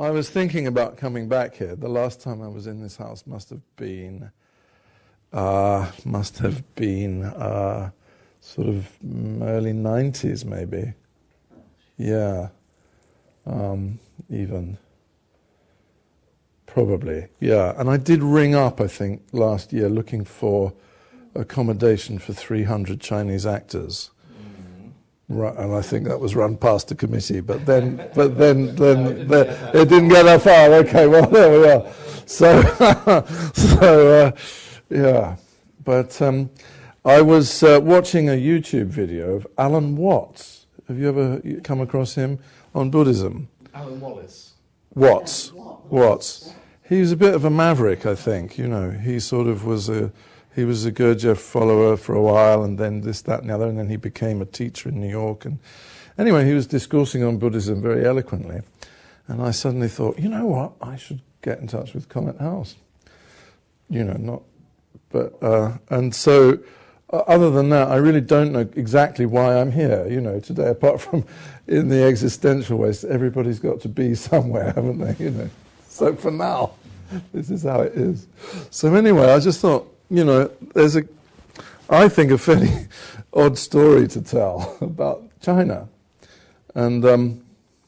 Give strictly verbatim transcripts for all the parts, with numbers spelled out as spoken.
I was thinking about coming back here. The last time I was in this house must have been, uh, must have been uh, sort of early nineties, maybe. Yeah, um, even. Probably, yeah. And I did ring up, I think, last year looking for accommodation for three hundred Chinese actors. Right, and I think that was run past the committee, but then, but then, then, no, it, didn't the, it didn't get that far. Okay, well there we are. So, so uh, yeah. But um, I was uh, watching a YouTube video of Alan Watts. Have you ever come across him on Buddhism? Alan Wallace. Watts. Watts. He was a bit of a maverick, I think. You know, he sort of was a. He was a Gurdjieff follower for a while, and then this, that, and the other, and then he became a teacher in New York. And anyway, he was discoursing on Buddhism very eloquently, and I suddenly thought, you know what, I should get in touch with Comet House. You know, not, but, uh, and so, uh, other than that, I really don't know exactly why I'm here, you know, today, apart from in the existential ways, everybody's got to be somewhere, haven't they, you know. So for now, this is how it is. So anyway, I just thought, you know, there's a, I think, a fairly odd story to tell about China. And, um,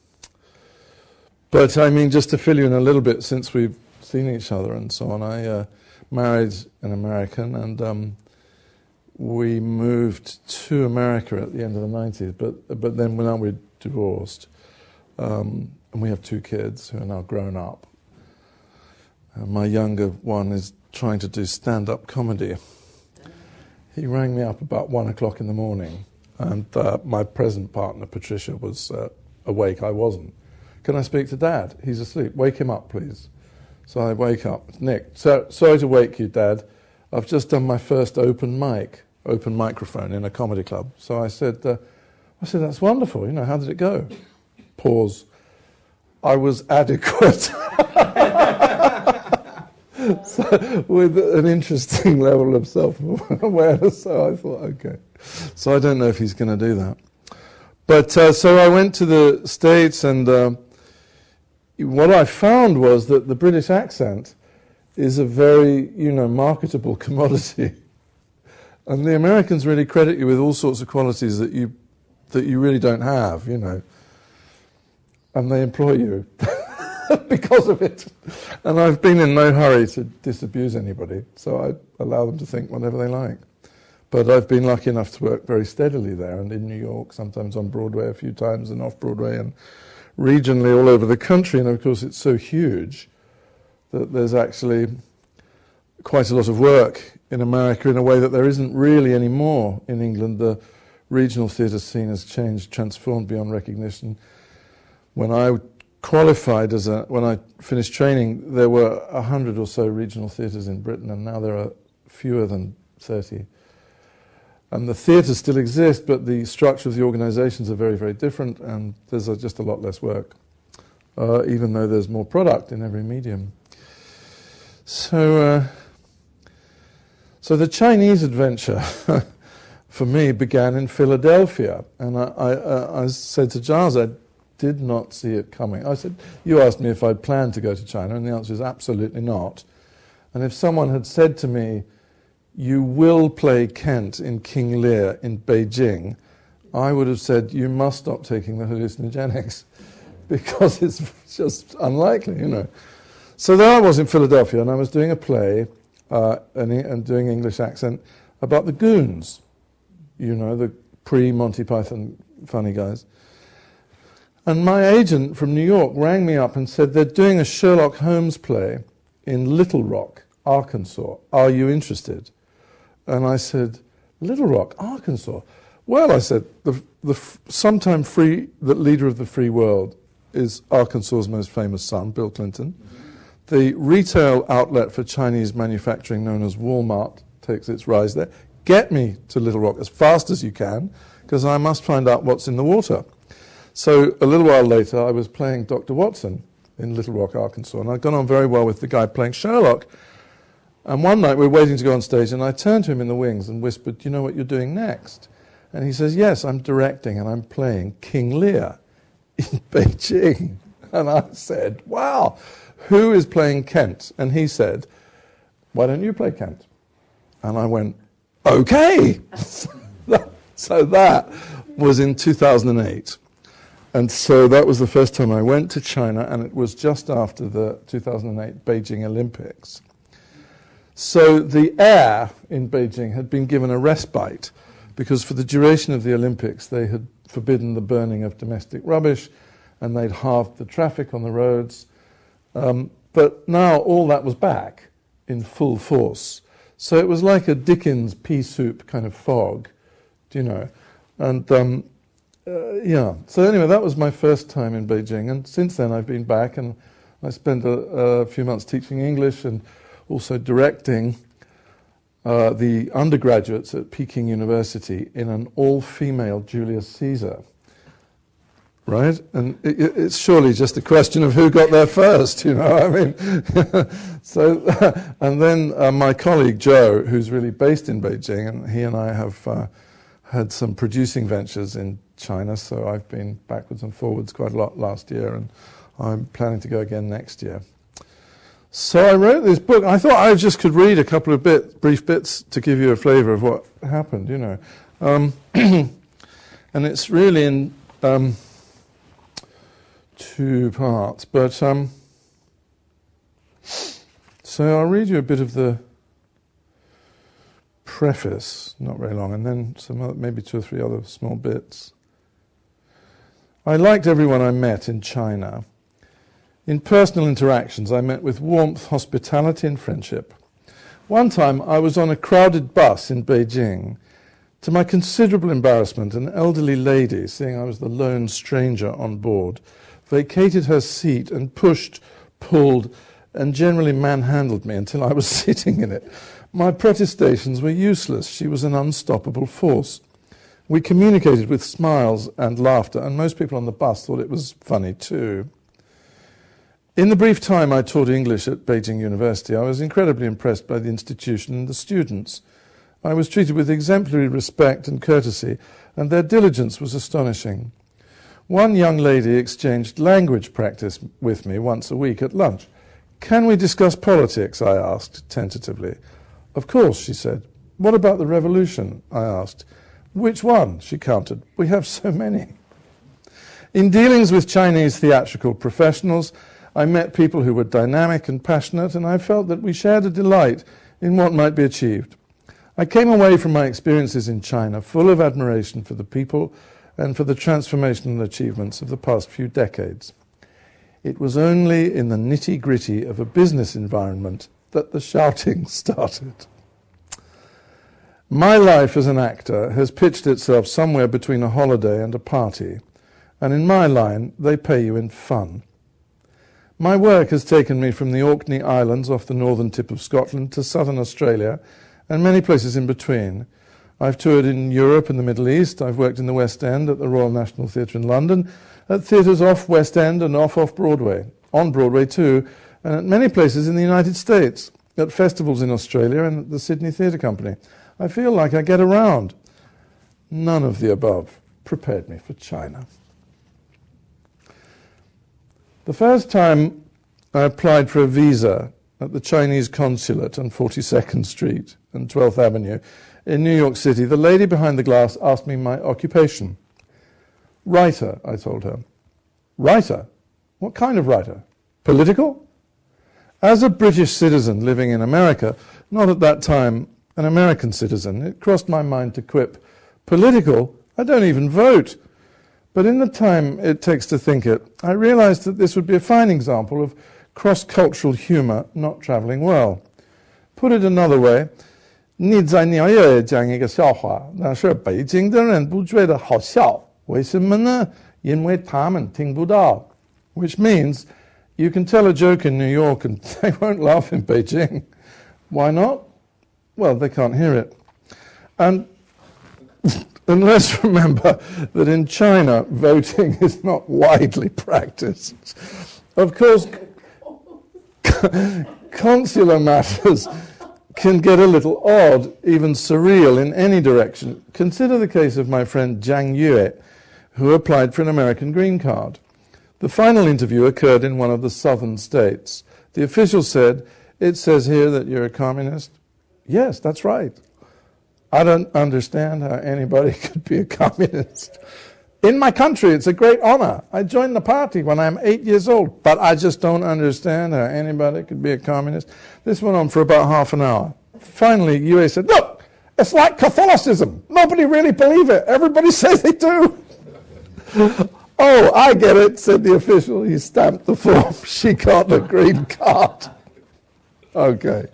but I mean, just to fill you in a little bit, since we've seen each other and so on, I uh, married an American, and um, we moved to America at the end of the nineties, but, but then now we're divorced. Um, and we have two kids who are now grown up. Uh, my younger one is trying to do stand-up comedy. He rang me up about one o'clock in the morning, and uh, my present partner, Patricia, was uh, awake. I wasn't. Can I speak to Dad? He's asleep. Wake him up, please. So I wake up. Nick, so, sorry to wake you, Dad. I've just done my first open mic, open microphone in a comedy club. So I said, uh, I said, that's wonderful. You know, how did it go? Pause. I was adequate. So, with an interesting level of self-awareness, so I thought, okay. So I don't know if he's going to do that. But uh, so I went to the States, and uh, what I found was that the British accent is a very, you know, marketable commodity. And the Americans really credit you with all sorts of qualities that you that you really don't have, you know. And they employ you. Because of it. And I've been in no hurry to disabuse anybody, so I allow them to think whatever they like. But I've been lucky enough to work very steadily there, and in New York, sometimes on Broadway a few times, and off Broadway, and regionally all over the country. And of course it's so huge that there's actually quite a lot of work in America in a way that there isn't really anymore in England. The regional theatre scene has changed, transformed beyond recognition. When I qualified as a, when I finished training, there were a hundred or so regional theatres in Britain, and now there are fewer than thirty. And the theatres still exist, but the structure of the organisations are very, very different, and there's a, just a lot less work, uh, even though there's more product in every medium. So, uh, so the Chinese adventure for me began in Philadelphia, and I, I, uh, I said to Giles, I did not see it coming. I said, you asked me if I'd planned to go to China, and the answer is absolutely not. And if someone had said to me, you will play Kent in King Lear in Beijing, I would have said, you must stop taking the hallucinogenics, because it's just unlikely, you know. So there I was in Philadelphia, and I was doing a play uh, and, and doing English accent about the goons, you know, the pre-Monty Python funny guys. And my agent from New York rang me up and said, they're doing a Sherlock Holmes play in Little Rock, Arkansas. Are you interested? And I said, Little Rock, Arkansas? Well, I said, the, the sometime free, the leader of the free world is Arkansas's most famous son, Bill Clinton. Mm-hmm. The retail outlet for Chinese manufacturing known as Walmart takes its rise there. Get me to Little Rock as fast as you can, because I must find out what's in the water. So a little while later, I was playing Doctor Watson in Little Rock, Arkansas, and I'd gone on very well with the guy playing Sherlock. And one night we were waiting to go on stage, and I turned to him in the wings and whispered, do you know what you're doing next? And he says, yes, I'm directing and I'm playing King Lear in Beijing. And I said, wow, who is playing Kent? And he said, why don't you play Kent? And I went, okay. So that was in two thousand eight. And so that was the first time I went to China, and it was just after the two thousand eight Beijing Olympics. So the air in Beijing had been given a respite, because for the duration of the Olympics they had forbidden the burning of domestic rubbish, and they'd halved the traffic on the roads. Um, but now all that was back in full force. So it was like a Dickens pea soup kind of fog, do you know? And um, uh, yeah, so anyway, that was my first time in Beijing, and since then I've been back, and I spent a, a few months teaching English and also directing uh, the undergraduates at Peking University in an all-female Julius Caesar. Right? And it, it's surely just a question of who got there first, you know, I mean. so, and then uh, my colleague Joe, who's really based in Beijing, and he and I have uh, had some producing ventures in China, so I've been backwards and forwards quite a lot last year, and I'm planning to go again next year. So I wrote this book. I thought I just could read a couple of bit, brief bits to give you a flavour of what happened, you know. Um, and it's really in... Um, two parts, but um, so I'll read you a bit of the preface, not very long, and then some other, maybe two or three other small bits. I liked everyone I met in China. In personal interactions, I met with warmth, hospitality, and friendship. One time, I was on a crowded bus in Beijing. To my considerable embarrassment, an elderly lady, seeing I was the lone stranger on board, vacated her seat and pushed, pulled, and generally manhandled me until I was sitting in it. My protestations were useless. She was an unstoppable force. We communicated with smiles and laughter, and most people on the bus thought it was funny too. In the brief time I taught English at Beijing University, I was incredibly impressed by the institution and the students. I was treated with exemplary respect and courtesy, and their diligence was astonishing. One young lady exchanged language practice with me once a week at lunch. Can we discuss politics? I asked, tentatively. Of course, she said. What about the revolution? I asked. Which one? She countered. We have so many. In dealings with Chinese theatrical professionals, I met people who were dynamic and passionate, and I felt that we shared a delight in what might be achieved. I came away from my experiences in China full of admiration for the people and for the transformational achievements of the past few decades. It was only in the nitty-gritty of a business environment that the shouting started. My life as an actor has pitched itself somewhere between a holiday and a party, and in my line, they pay you in fun. My work has taken me from the Orkney Islands off the northern tip of Scotland to southern Australia, and many places in between. I've toured in Europe and the Middle East. I've worked in the West End at the Royal National Theatre in London, at theatres off West End and off off Broadway, on Broadway too, and at many places in the United States, at festivals in Australia and at the Sydney Theatre Company. I feel like I get around. None of the above prepared me for China. The first time I applied for a visa at the Chinese consulate on forty-second Street and twelfth Avenue in New York City, the lady behind the glass asked me my occupation. Writer, I told her. Writer? What kind of writer? Political? As a British citizen living in America, not at that time an American citizen, it crossed my mind to quip, political? I don't even vote. But in the time it takes to think it, I realized that this would be a fine example of cross-cultural humor not traveling well. Put it another way, 你在纽约讲一个笑话，那是北京的人不觉得好笑，为什么呢？因为他们听不到。Which means, you can tell a joke in New York and they won't laugh in Beijing. Why not? Well, they can't hear it. And, and let's remember that in China, voting is not widely practiced. Of course, consular matters can get a little odd, even surreal in any direction. Consider the case of my friend Zhang Yue, who applied for an American green card. The The final interview occurred in one of the southern states. The official said, "It says here that you're a communist." "Yes, that's right." "I don't understand how anybody could be a communist. In my country, it's a great honor. I joined the party when I'm eight years old, but I just don't understand how anybody could be a communist." This went on for about half an hour. Finally, Yue said, "Look, it's like Catholicism. Nobody really believes it. Everybody says they do." "Oh, I get it," said the official. He stamped the form. She got the green card. Okay.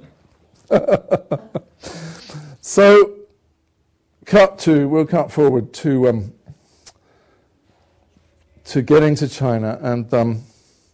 So, cut to, we'll cut forward to um, to getting to China, and um,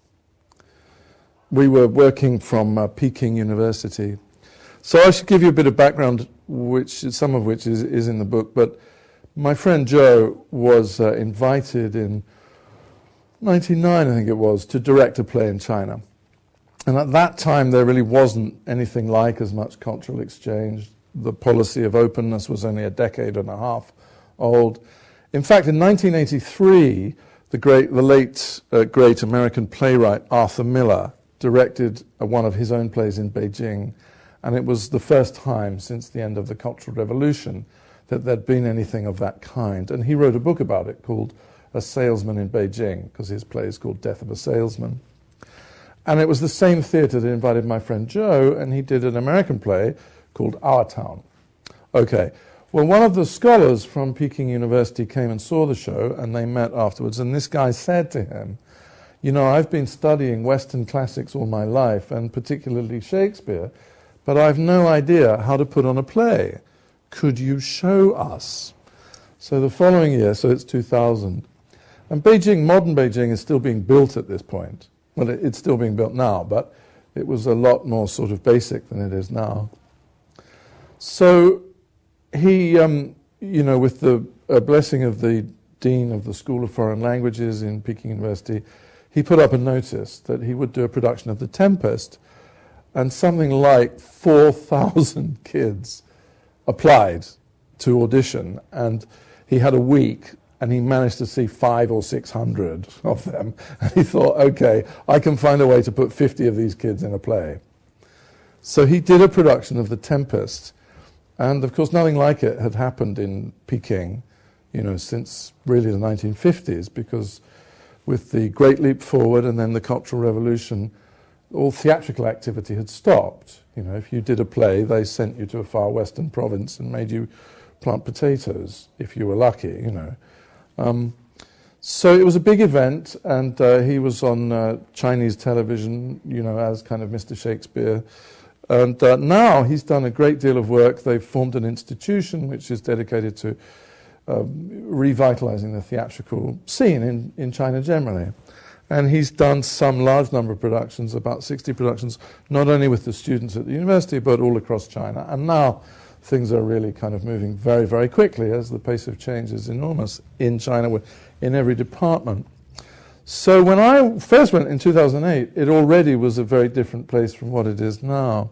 we were working from uh, Peking University. So I should give you a bit of background, which some of which is, is in the book, but my friend Joe was uh, invited in ninety-nine, I think it was, to direct a play in China. And at that time, there really wasn't anything like as much cultural exchange. The policy of openness was only a decade and a half old. In fact, in nineteen eighty-three, the great, the late uh, great American playwright Arthur Miller directed uh, one of his own plays in Beijing, and it was the first time since the end of the Cultural Revolution that there'd been anything of that kind. And he wrote a book about it called A Salesman in Beijing, because his play is called Death of a Salesman. And it was the same theatre that invited my friend Joe, and he did an American play called Our Town. Okay, well, one of the scholars from Peking University came and saw the show, and they met afterwards, and this guy said to him, "You know, I've been studying Western classics all my life, and particularly Shakespeare, but I've no idea how to put on a play. Could you show us?" So the following year, so it's two thousand, and Beijing, modern Beijing, is still being built at this point. Well, it, it's still being built now, but it was a lot more sort of basic than it is now. So he, um, you know, with the uh, blessing of the Dean of the School of Foreign Languages in Peking University, he put up a notice that he would do a production of The Tempest, and something like four thousand kids applied to audition, and he had a week, and he managed to see five or six hundred of them, and he thought, okay, I can find a way to put fifty of these kids in a play. So he did a production of The Tempest, and of course nothing like it had happened in Peking, you know, since really the nineteen fifties, because with the Great Leap Forward and then the Cultural Revolution, all theatrical activity had stopped. You know, if you did a play, they sent you to a far western province and made you plant potatoes, if you were lucky, you know. Um, so it was a big event, and uh, he was on uh, Chinese television, you know, as kind of Mister Shakespeare. And uh, now he's done a great deal of work. They've formed an institution which is dedicated to um, revitalizing the theatrical scene in, in China generally. And he's done some large number of productions, about sixty productions, not only with the students at the university, but all across China. And now things are really kind of moving very, very quickly, as the pace of change is enormous in China, in every department. So when I first went in two thousand eight, it already was a very different place from what it is now.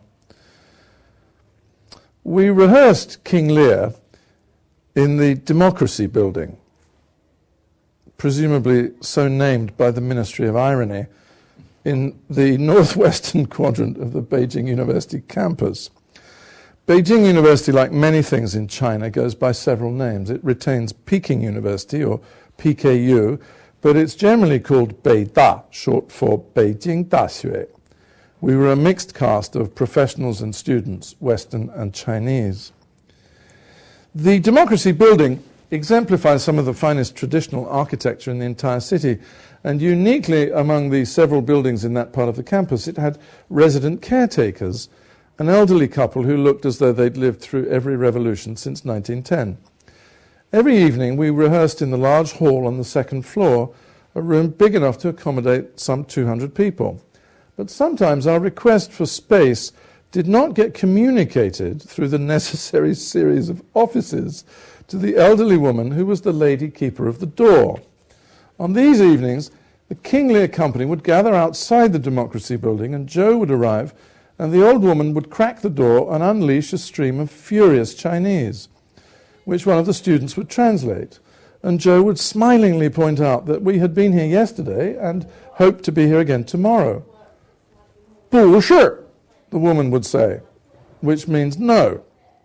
We rehearsed King Lear in the Democracy Building, presumably so named by the Ministry of Irony, in the northwestern quadrant of the Beijing University campus. Beijing University, like many things in China, goes by several names. It retains Peking University, or P K U, but it's generally called Beida, short for Beijing Daxue. We were a mixed cast of professionals and students, Western and Chinese. The Democracy Building exemplifies some of the finest traditional architecture in the entire city, and uniquely among the several buildings in that part of the campus, it had resident caretakers, an elderly couple who looked as though they'd lived through every revolution since nineteen ten. Every evening we rehearsed in the large hall on the second floor, a room big enough to accommodate some two hundred people. But sometimes our request for space did not get communicated through the necessary series of offices to the elderly woman who was the lady keeper of the door. On these evenings, the King Lear Company would gather outside the Democracy Building, and Joe would arrive, and the old woman would crack the door and unleash a stream of furious Chinese, which one of the students would translate. And Joe would smilingly point out that we had been here yesterday and hoped to be here again tomorrow. 不是, the woman would say, which means no.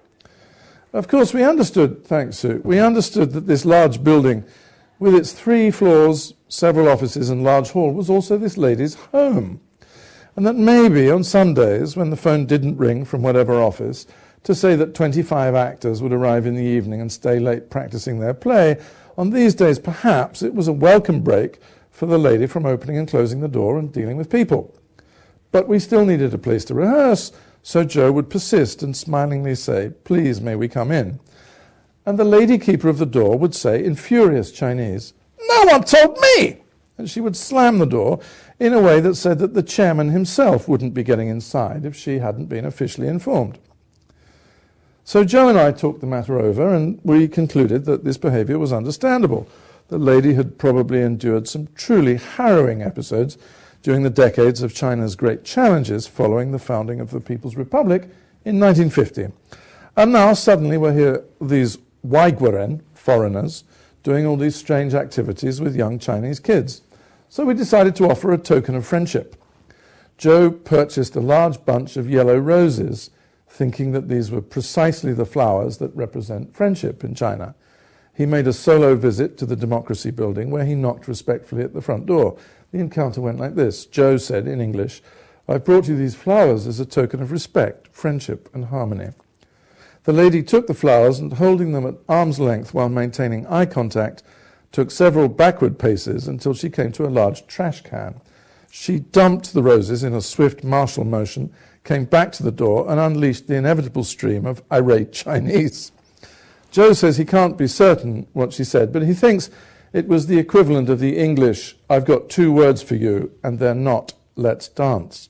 Of course, we understood, thanks Sue, we understood that this large building with its three floors, several offices and large hall was also this lady's home. And that maybe on Sundays, when the phone didn't ring from whatever office, to say that twenty-five actors would arrive in the evening and stay late practicing their play, on these days perhaps it was a welcome break for the lady from opening and closing the door and dealing with people. But we still needed a place to rehearse, so Joe would persist and smilingly say, "Please, may we come in?" And the lady keeper of the door would say in furious Chinese, "No one told me!" And she would slam the door in a way that said that the chairman himself wouldn't be getting inside if she hadn't been officially informed. So Joe and I talked the matter over, and we concluded that this behavior was understandable. The lady had probably endured some truly harrowing episodes during the decades of China's great challenges following the founding of the People's Republic in nineteen fifty. And now suddenly we're here, these Waiguaren, foreigners, doing all these strange activities with young Chinese kids. So we decided to offer a token of friendship. Joe purchased a large bunch of yellow roses, thinking that these were precisely the flowers that represent friendship in China. He made a solo visit to the Democracy Building where he knocked respectfully at the front door. The encounter went like this. Joe said in English, "I've brought you these flowers as a token of respect, friendship and harmony." The lady took the flowers and, holding them at arm's length while maintaining eye contact, took several backward paces until she came to a large trash can. She dumped the roses in a swift martial motion, came back to the door and unleashed the inevitable stream of irate Chinese. Joe says he can't be certain what she said, but he thinks it was the equivalent of the English, "I've got two words for you, and they're not, let's dance."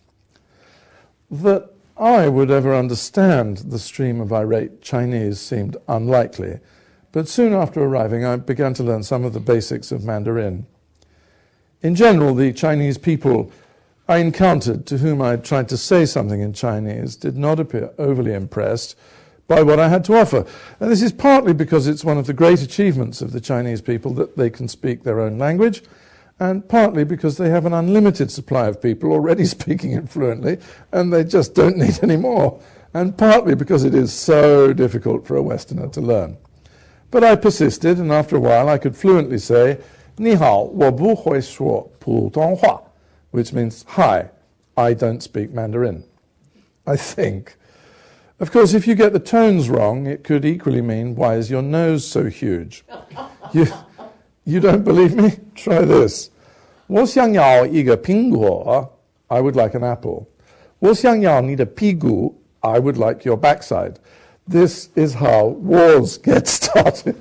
That I would ever understand the stream of irate Chinese seemed unlikely, but soon after arriving I began to learn some of the basics of Mandarin. In general, the Chinese people I encountered to whom I tried to say something in Chinese did not appear overly impressed by what I had to offer. And this is partly because it's one of the great achievements of the Chinese people that they can speak their own language, and partly because they have an unlimited supply of people already speaking it fluently, and they just don't need any more, and partly because it is so difficult for a Westerner to learn. But I persisted, and after a while I could fluently say, "Ni hao, wo bu hui shuo pudonghua," which means, "Hi, I don't speak Mandarin." I think. Of course, if you get the tones wrong, it could equally mean, "Why is your nose so huge?" You, you don't believe me? Try this. 我想要一个苹果, I would like an apple. 我想要你的屁股, I would like your backside. This is how wars get started.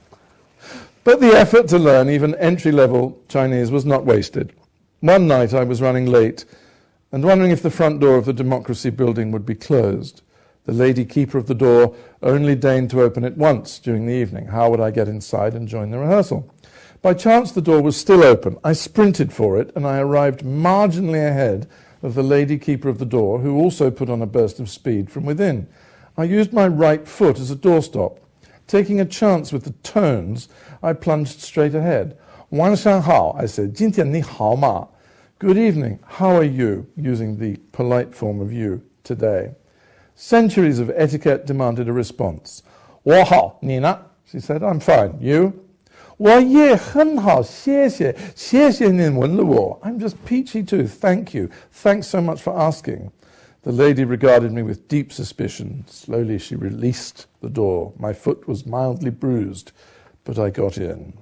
But the effort to learn even entry-level Chinese was not wasted. One night I was running late and wondering if the front door of the Democracy Building would be closed. The lady keeper of the door only deigned to open it once during the evening. How would I get inside and join the rehearsal? By chance, the door was still open. I sprinted for it, and I arrived marginally ahead of the lady keeper of the door, who also put on a burst of speed from within. I used my right foot as a doorstop. Taking a chance with the tones, I plunged straight ahead. 晚上好, I said. 今天你好吗? Good evening. How are you? Using the polite form of you today. Centuries of etiquette demanded a response. 我好,你呢? She said, I'm fine. You? 我也很好,谢谢,谢谢您问了我. I'm just peachy too. Thank you. Thanks so much for asking. The lady regarded me with deep suspicion. Slowly she released the door. My foot was mildly bruised, but I got in.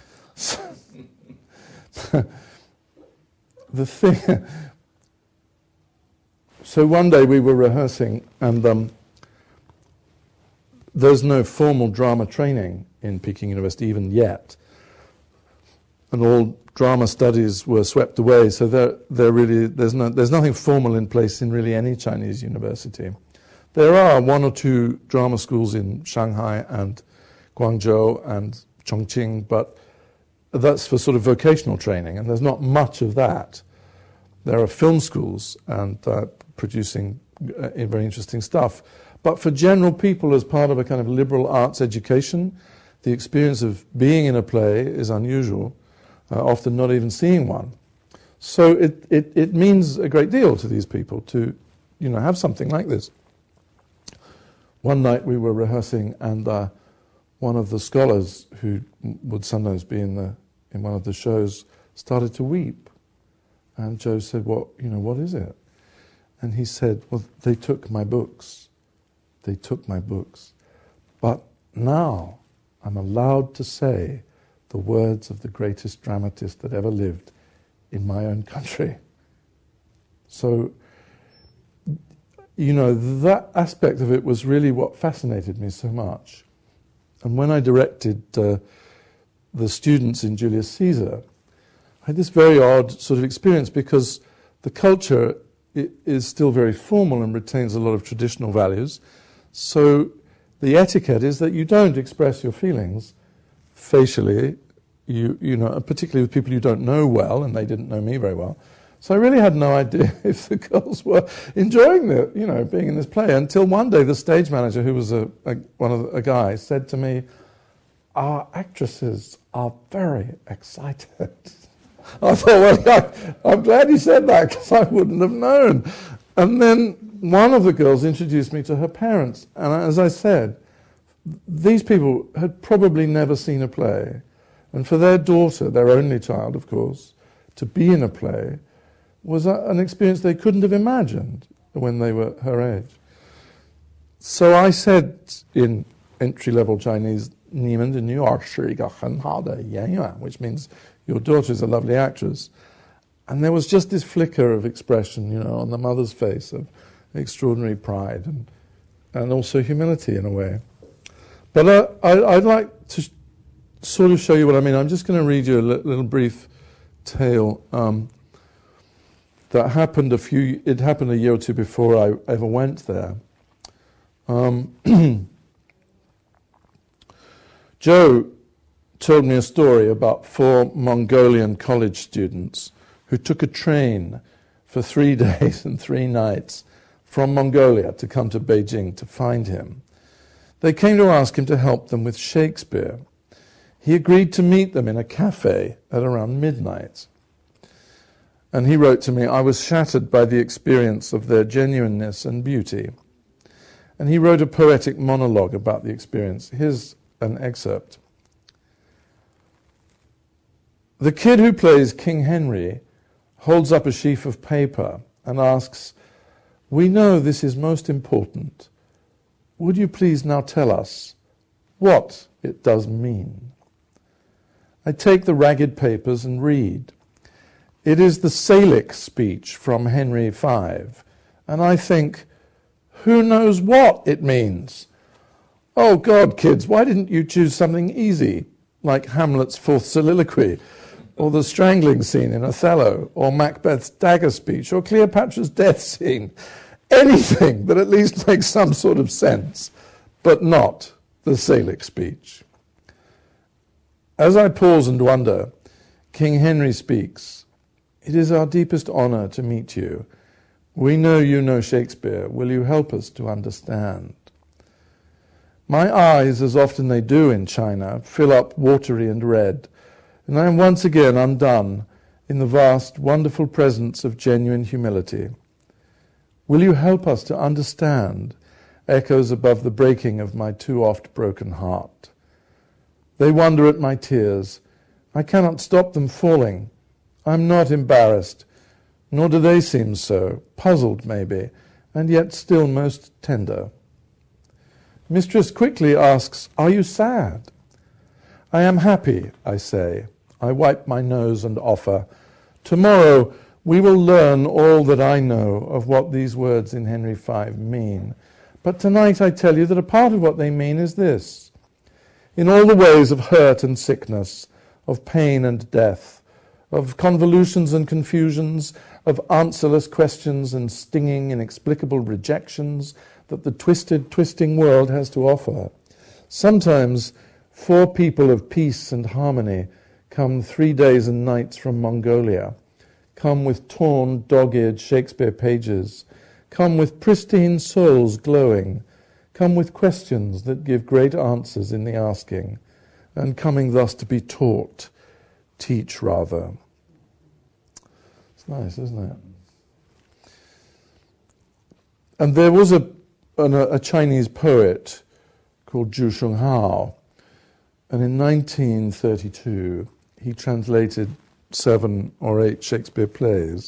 The thing... So one day we were rehearsing, and um, there's no formal drama training in Peking University even yet. And all drama studies were swept away, so there, there really, there's, no, there's nothing formal in place in really any Chinese university. There are one or two drama schools in Shanghai and Guangzhou and Chongqing, but that's for sort of vocational training, and there's not much of that. There are film schools and uh, producing uh, very interesting stuff. But for general people, as part of a kind of liberal arts education, the experience of being in a play is unusual, uh, often not even seeing one. So it, it, it means a great deal to these people to, you know, have something like this. One night we were rehearsing, and uh, one of the scholars who would sometimes be in the in one of the shows started to weep. And Joe said, "What, you know, what is it?" And he said, "Well, they took my books. They took my books. But now I'm allowed to say the words of the greatest dramatist that ever lived in my own country." So, you know, that aspect of it was really what fascinated me so much. And when I directed uh, the students in Julius Caesar, I had this very odd sort of experience because the culture is still very formal and retains a lot of traditional values. So the etiquette is that you don't express your feelings facially, you you know, particularly with people you don't know well, and they didn't know me very well. So I really had no idea if the girls were enjoying the, you know, being in this play, until one day the stage manager, who was a, a one of the, a guy, said to me, "Our actresses are very excited." I thought, well, I, I'm glad you said that, because I wouldn't have known. And then one of the girls introduced me to her parents. And as I said, these people had probably never seen a play. And for their daughter, their only child, of course, to be in a play was a, an experience they couldn't have imagined when they were her age. So I said in entry-level Chinese, "Nimen de New York是一个很好的演员," which means your daughter is a lovely actress. And there was just this flicker of expression, you know, on the mother's face of extraordinary pride and and also humility in a way. But uh, I, I'd like to sh- sort of show you what I mean. I'm just going to read you a li- little brief tale um, that happened a few, it happened a year or two before I ever went there. Um, Joe told me a story about four Mongolian college students who took a train for three days and three nights from Mongolia to come to Beijing to find him. They came to ask him to help them with Shakespeare. He agreed to meet them in a cafe at around midnight. And he wrote to me, "I was shattered by the experience of their genuineness and beauty." And he wrote a poetic monologue about the experience. Here's an excerpt. "The kid who plays King Henry holds up a sheaf of paper and asks, 'We know this is most important. Would you please now tell us what it does mean?' I take the ragged papers and read. It is the Salic speech from Henry the Fifth, and I think, who knows what it means? Oh God, kids, why didn't you choose something easy, like Hamlet's fourth soliloquy, or the strangling scene in Othello, or Macbeth's dagger speech, or Cleopatra's death scene? Anything that at least makes some sort of sense, but not the Salic speech." As I pause and wonder, King Henry speaks, "It is our deepest honor to meet you. We know you know Shakespeare. Will you help us to understand?" My eyes, as often they do in China, fill up watery and red, and I am once again undone in the vast, wonderful presence of genuine humility. "Will you help us to understand?" echoes above the breaking of my too oft broken heart. They wonder at my tears. I cannot stop them falling. I'm not embarrassed, nor do they seem so, puzzled maybe, and yet still most tender. Mistress quickly asks, "Are you sad?" "I am happy," I say. I wipe my nose and offer, "Tomorrow we will learn all that I know of what these words in Henry the Fifth mean. But tonight I tell you that a part of what they mean is this. In all the ways of hurt and sickness, of pain and death, of convolutions and confusions, of answerless questions and stinging, inexplicable rejections that the twisted, twisting world has to offer, sometimes four people of peace and harmony come three days and nights from Mongolia, come with torn, dog-eared Shakespeare pages, come with pristine souls glowing, come with questions that give great answers in the asking, and coming thus to be taught, teach rather. It's nice, isn't it? And there was a, an, a Chinese poet called Zhu Shunghao, and in nineteen thirty-two he translated seven or eight Shakespeare plays.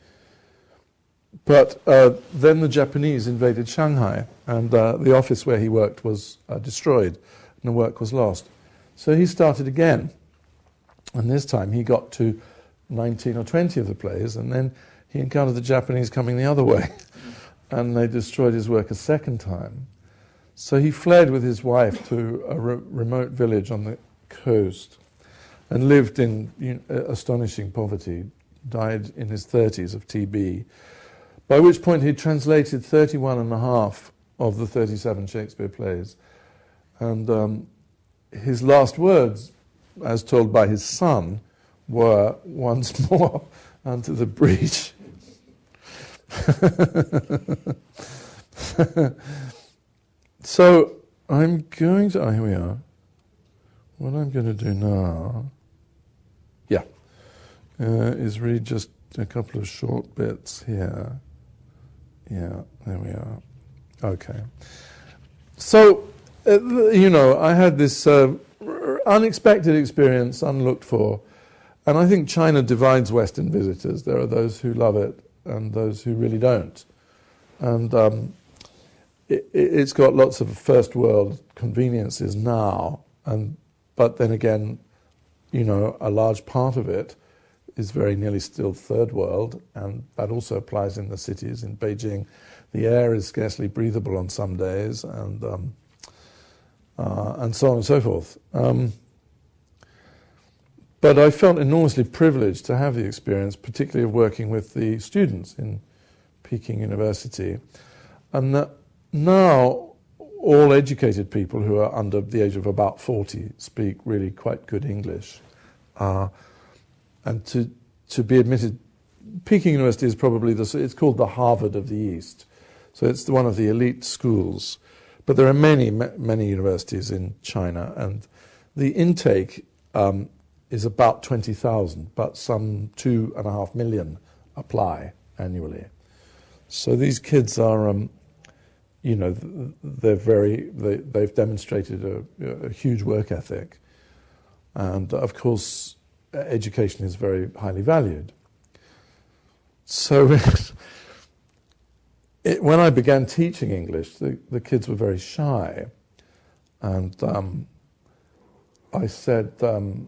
But uh, then the Japanese invaded Shanghai, and uh, the office where he worked was uh, destroyed, and the work was lost. So he started again, and this time he got to nineteen or twenty of the plays, and then he encountered the Japanese coming the other way, and they destroyed his work a second time. So he fled with his wife to a re- remote village on the coast and lived in you know, astonishing poverty, died in his thirties of T B, by which point he translated thirty-one and a half of the thirty-seven Shakespeare plays. And um, his last words, as told by his son, were once more unto the breach. So I'm going to, oh, here we are. What I'm going to do now, yeah, uh, is read just a couple of short bits here. Yeah, there we are. Okay. So, uh, you know, I had this uh, unexpected experience, unlooked for, and I think China divides Western visitors. There are those who love it and those who really don't. And um, it, it's got lots of first world conveniences now, and but then again, you know, a large part of it is very nearly still third world, and that also applies in the cities. In Beijing, the air is scarcely breathable on some days, and um, uh, and so on and so forth. Um, but I felt enormously privileged to have the experience, particularly of working with the students in Peking University, and that now all educated people who are under the age of about forty speak really quite good English. Uh, and to to be admitted, Peking University is probably, the, it's called the Harvard of the East. So it's one of the elite schools. But there are many, many universities in China, and the intake um, is about twenty thousand, but some two and a half million apply annually. So these kids are, um, you know, they're very, they, they've demonstrated a, a huge work ethic. And of course, education is very highly valued. So it, when I began teaching English, the, the kids were very shy. And um, I said, um,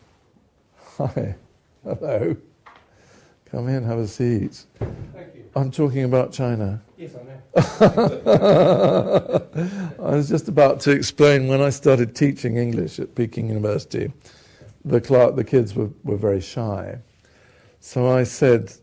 hi, hello, come in, have a seat. Thank you. I'm talking about China. Yes, I know. I was just about to explain when I started teaching English at Peking University, the cl- the kids were, were very shy. So I said,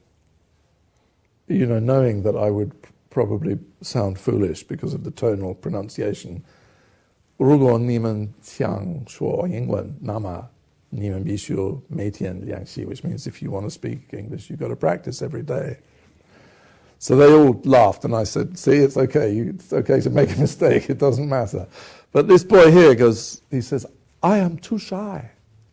you know, knowing that I would probably sound foolish because of the tonal pronunciation, 如果你们想说英文，那么你们必须每天练习, which means if you want to speak English, you've got to practice every day. So they all laughed, and I said, see, it's okay. You, it's okay to make a mistake. It doesn't matter. But this boy here goes, he says, I am too shy.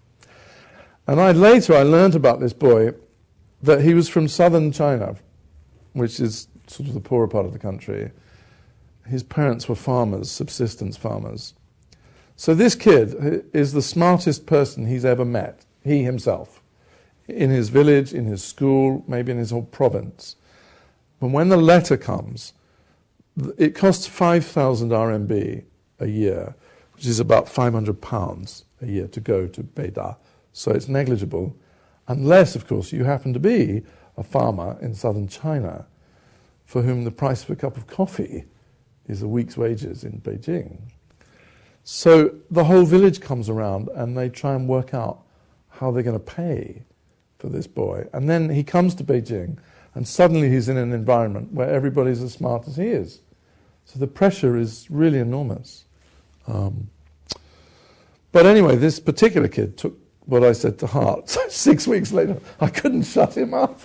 And I later I learned about this boy that he was from southern China, which is sort of the poorer part of the country. His parents were farmers, subsistence farmers. So this kid is the smartest person he's ever met, he himself, in his village, in his school, maybe in his whole province. But when the letter comes, it costs five thousand R M B a year, which is about five hundred pounds a year to go to Beida. So it's negligible, unless, of course, you happen to be a farmer in southern China for whom the price of a cup of coffee is a week's wages in Beijing. So the whole village comes around and they try and work out how they're going to pay for this boy. And then he comes to Beijing, and suddenly he's in an environment where everybody's as smart as he is. So the pressure is really enormous. Um, but anyway, this particular kid took what I said to heart. So six weeks later, I couldn't shut him up.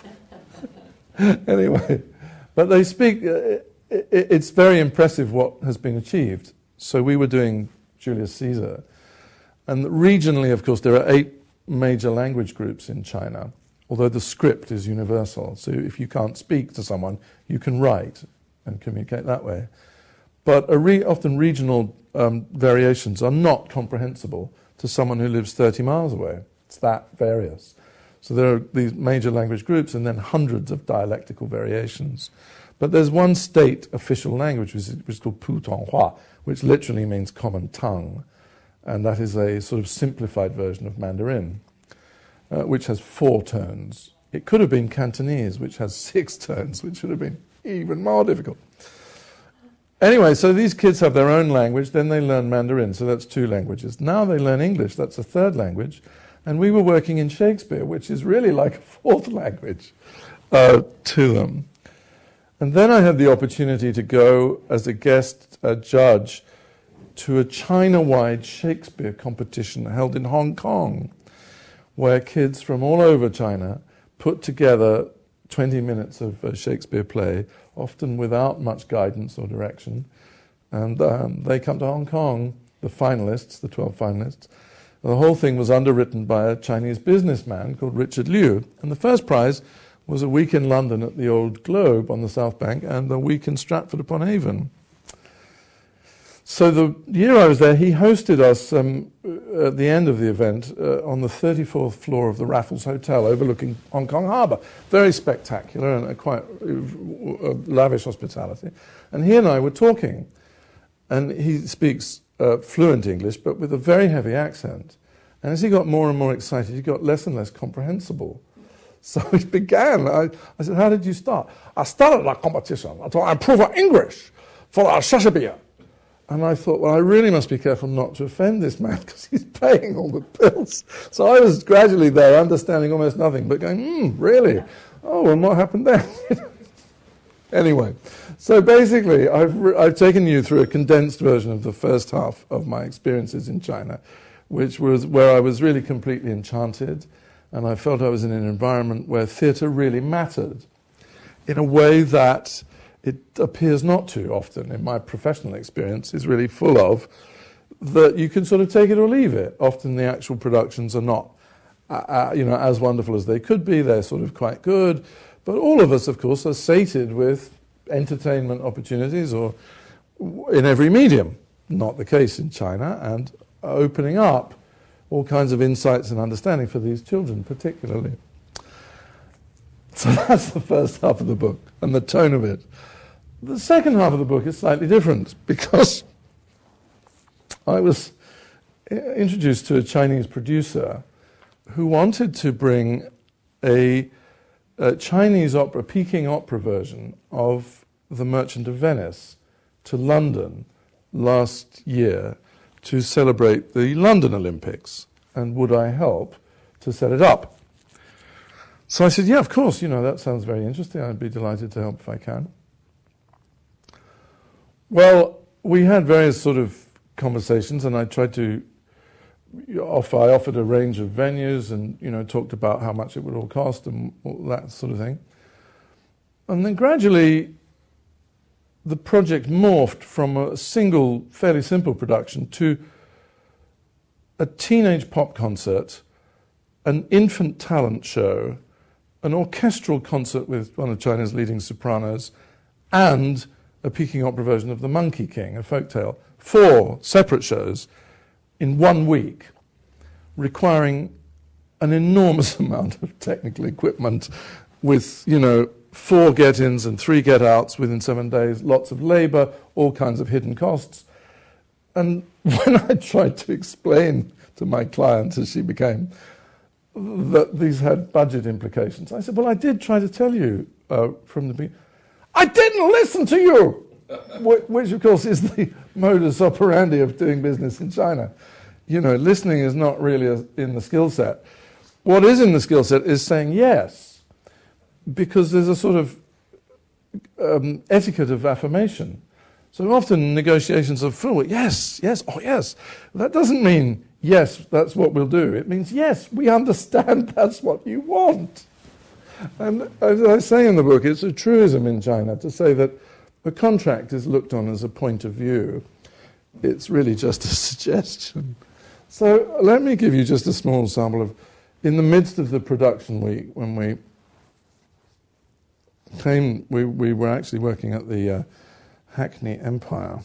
Anyway, but they speak, uh, it, it, it's very impressive what has been achieved. So we were doing Julius Caesar, And regionally, of course, there are eight major language groups in China, although the script is universal. So if you can't speak to someone, you can write and communicate that way. But a re- often regional um, variations are not comprehensible to someone who lives thirty miles away. It's that various. So there are these major language groups and then hundreds of dialectical variations. But there's one state official language, which is, which is called Putonghua, which literally means common tongue. And that is a sort of simplified version of Mandarin, uh, which has four tones. It could have been Cantonese, which has six tones, which would have been even more difficult. Anyway, so these kids have their own language, then they learn Mandarin, so that's two languages. Now they learn English, that's a third language. And we were working in Shakespeare, which is really like a fourth language uh, to them. And then I had the opportunity to go as a guest uh, judge to a China-wide Shakespeare competition held in Hong Kong, where kids from all over China put together twenty minutes of a Shakespeare play, often without much guidance or direction. And um, they come to Hong Kong, the finalists, the twelve finalists. The whole thing was underwritten by a Chinese businessman called Richard Liu. And the first prize was a week in London at the Old Globe on the South Bank and a week in Stratford-upon-Avon. So the year I was there, he hosted us um, at the end of the event uh, on the thirty-fourth floor of the Raffles Hotel overlooking Hong Kong Harbour. Very spectacular and a quite uh, lavish hospitality. And he and I were talking. And he speaks uh, fluent English, but with a very heavy accent. And as he got more and more excited, he got less and less comprehensible. So it began. I, I said, how did you start? I started a competition to improve our English for our Shakespeare. And I thought, well, I really must be careful not to offend this man because he's paying all the bills. So I was gradually there, understanding almost nothing, but going, hmm, really? Oh, and what happened then? Anyway, so basically, I've, re- I've taken you through a condensed version of the first half of my experiences in China, which was where I was really completely enchanted, and I felt I was in an environment where theatre really mattered in a way that it appears not to often in my professional experience is really full of, that you can sort of take it or leave it. Often the actual productions are not uh, uh, you know, as wonderful as they could be. They're sort of quite good. But all of us, of course, are sated with entertainment opportunities or in every medium. Not the case in China, and opening up all kinds of insights and understanding for these children particularly. So that's the first half of the book and the tone of it. The second half of the book is slightly different because I was introduced to a Chinese producer who wanted to bring a, a Chinese opera, Peking opera version of The Merchant of Venice to London last year to celebrate the London Olympics, and would I help to set it up? So I said, yeah, of course, you know, that sounds very interesting. I'd be delighted to help if I can. Well, we had various sort of conversations, and I tried to offer, I offered a range of venues and, you know, talked about how much it would all cost and all that sort of thing. And then gradually the project morphed from a single, fairly simple production to a teenage pop concert, an infant talent show, an orchestral concert with one of China's leading sopranos, and a Peking opera version of The Monkey King, a folktale. Four separate shows in one week, requiring an enormous amount of technical equipment with, you know, four get-ins and three get-outs within seven days, lots of labour, all kinds of hidden costs. And when I tried to explain to my client, as she became, that these had budget implications, I said, well, I did try to tell you uh, from the beginning. I didn't listen to you! Which, of course, is the modus operandi of doing business in China. You know, listening is not really a, in the skill set. What is in the skill set is saying yes, because there's a sort of um, etiquette of affirmation. So often negotiations are full, yes, yes, oh yes. That doesn't mean, yes, that's what we'll do. It means, yes, we understand that's what you want. And as I say in the book, it's a truism in China to say that a contract is looked on as a point of view. It's really just a suggestion So let me give you just a small sample of, in the midst of the production week, when we came, we, we were actually working at the uh, Hackney Empire.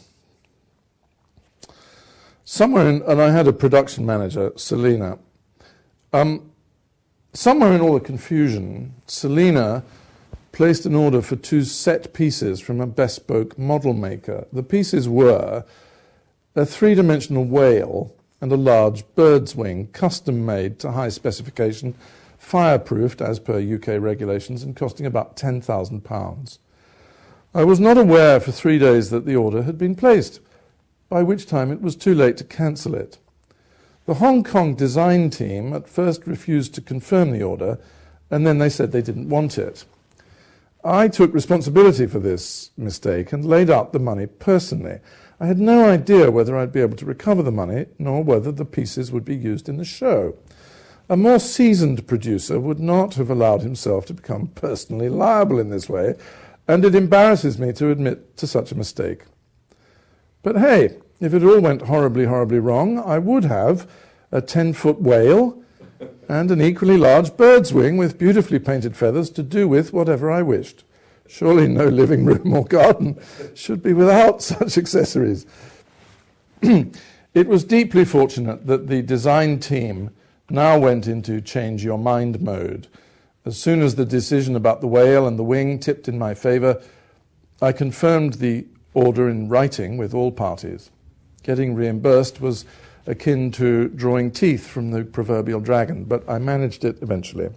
Somewhere in, and I had a production manager, Selena. Um, somewhere in all the confusion, Selena placed an order for two set pieces from a bespoke model maker. The pieces were a three-dimensional whale and a large bird's wing, custom-made to high specification, fireproofed as per U K regulations and costing about ten thousand pounds. I was not aware for three days that the order had been placed, by which time it was too late to cancel it. The Hong Kong design team at first refused to confirm the order, and then they said they didn't want it. I took responsibility for this mistake and laid out the money personally. I had no idea whether I'd be able to recover the money, nor whether the pieces would be used in the show. A more seasoned producer would not have allowed himself to become personally liable in this way, and it embarrasses me to admit to such a mistake. But hey, if it all went horribly, horribly wrong, I would have a ten-foot whale and an equally large bird's wing with beautifully painted feathers to do with whatever I wished. Surely no living room or garden should be without such accessories. It was deeply fortunate that the design team now went into change your mind mode. As soon as the decision about the whale and the wing tipped in my favour, I confirmed the order in writing with all parties. Getting reimbursed was akin to drawing teeth from the proverbial dragon, but I managed it eventually.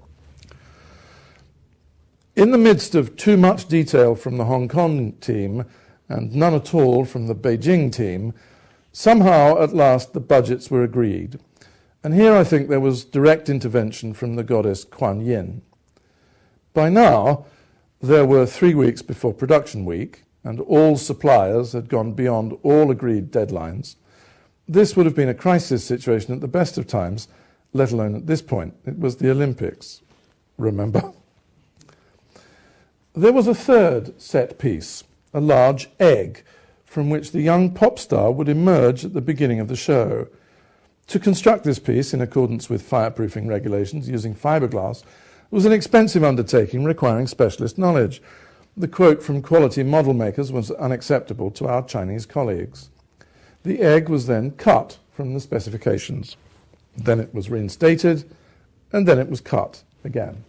In the midst of too much detail from the Hong Kong team and none at all from the Beijing team, somehow at last the budgets were agreed. And here I think there was direct intervention from the goddess Kuan Yin. By now, there were three weeks before production week, and all suppliers had gone beyond all agreed deadlines. This would have been a crisis situation at the best of times, let alone at this point. It was the Olympics, remember? There was a third set piece, a large egg, from which the young pop star would emerge at the beginning of the show. To construct this piece, in accordance with fireproofing regulations using fiberglass, was an expensive undertaking requiring specialist knowledge. The quote from quality model makers was unacceptable to our Chinese colleagues. The egg was then cut from the specifications. Then it was reinstated, and then it was cut again.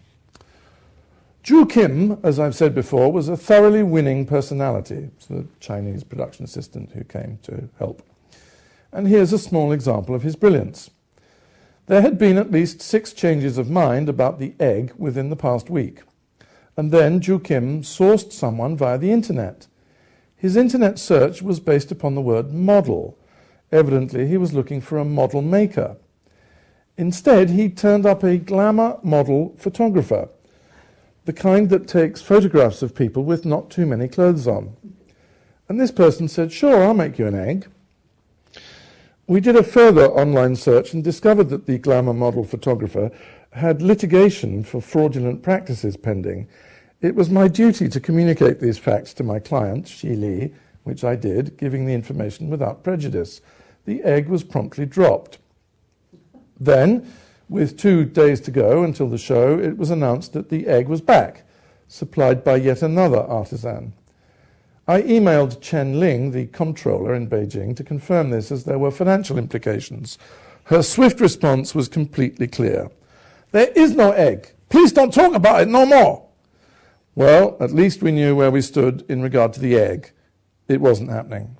Zhu Kim, as I've said before, was a thoroughly winning personality. It's the Chinese production assistant who came to help. And here's a small example of his brilliance. There had been at least six changes of mind about the egg within the past week. And then Zhu Kim sourced someone via the internet. His internet search was based upon the word model. Evidently, he was looking for a model maker. Instead, he turned up a glamour model photographer, the kind that takes photographs of people with not too many clothes on. And this person said, "Sure, I'll make you an egg." We did a further online search and discovered that the glamour model photographer had litigation for fraudulent practices pending. It was my duty to communicate these facts to my client, Xi Li, which I did, giving the information without prejudice. The egg was promptly dropped. Then, with two days to go until the show, it was announced that the egg was back, supplied by yet another artisan. I emailed Chen Ling, the comptroller in Beijing, to confirm this, as there were financial implications. Her swift response was completely clear. "There is no egg. Please don't talk about it no more." Well, at least we knew where we stood in regard to the egg. It wasn't happening.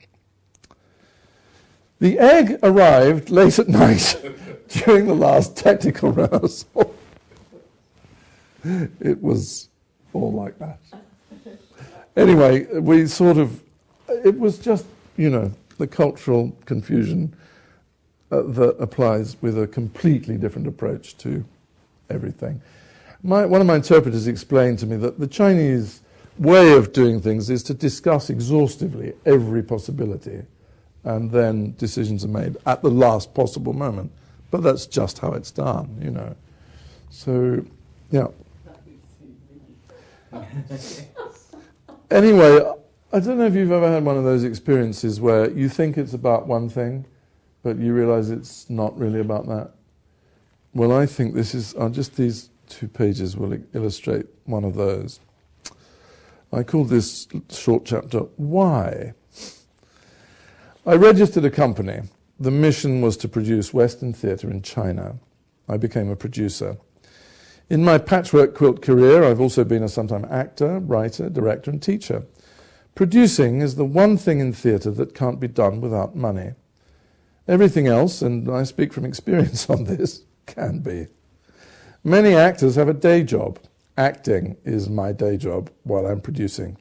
The egg arrived late at night during the last technical rehearsal. It was all like that. Anyway, we sort of, it was just, you know, the cultural confusion uh, that applies with a completely different approach to everything. My, one of my interpreters explained to me that the Chinese way of doing things is to discuss exhaustively every possibility, and then decisions are made at the last possible moment. But that's just how it's done, you know. So, yeah. Anyway, I don't know if you've ever had one of those experiences where you think it's about one thing, but you realize it's not really about that. Well, I think this is, uh, just these two pages will illustrate one of those. I called this short chapter, Why? I registered a company. The mission was to produce Western theatre in China. I became a producer. In my patchwork quilt career, I've also been a sometime actor, writer, director, and teacher. Producing is the one thing in theatre that can't be done without money. Everything else, and I speak from experience on this, can be. Many actors have a day job. Acting is my day job while I'm producing.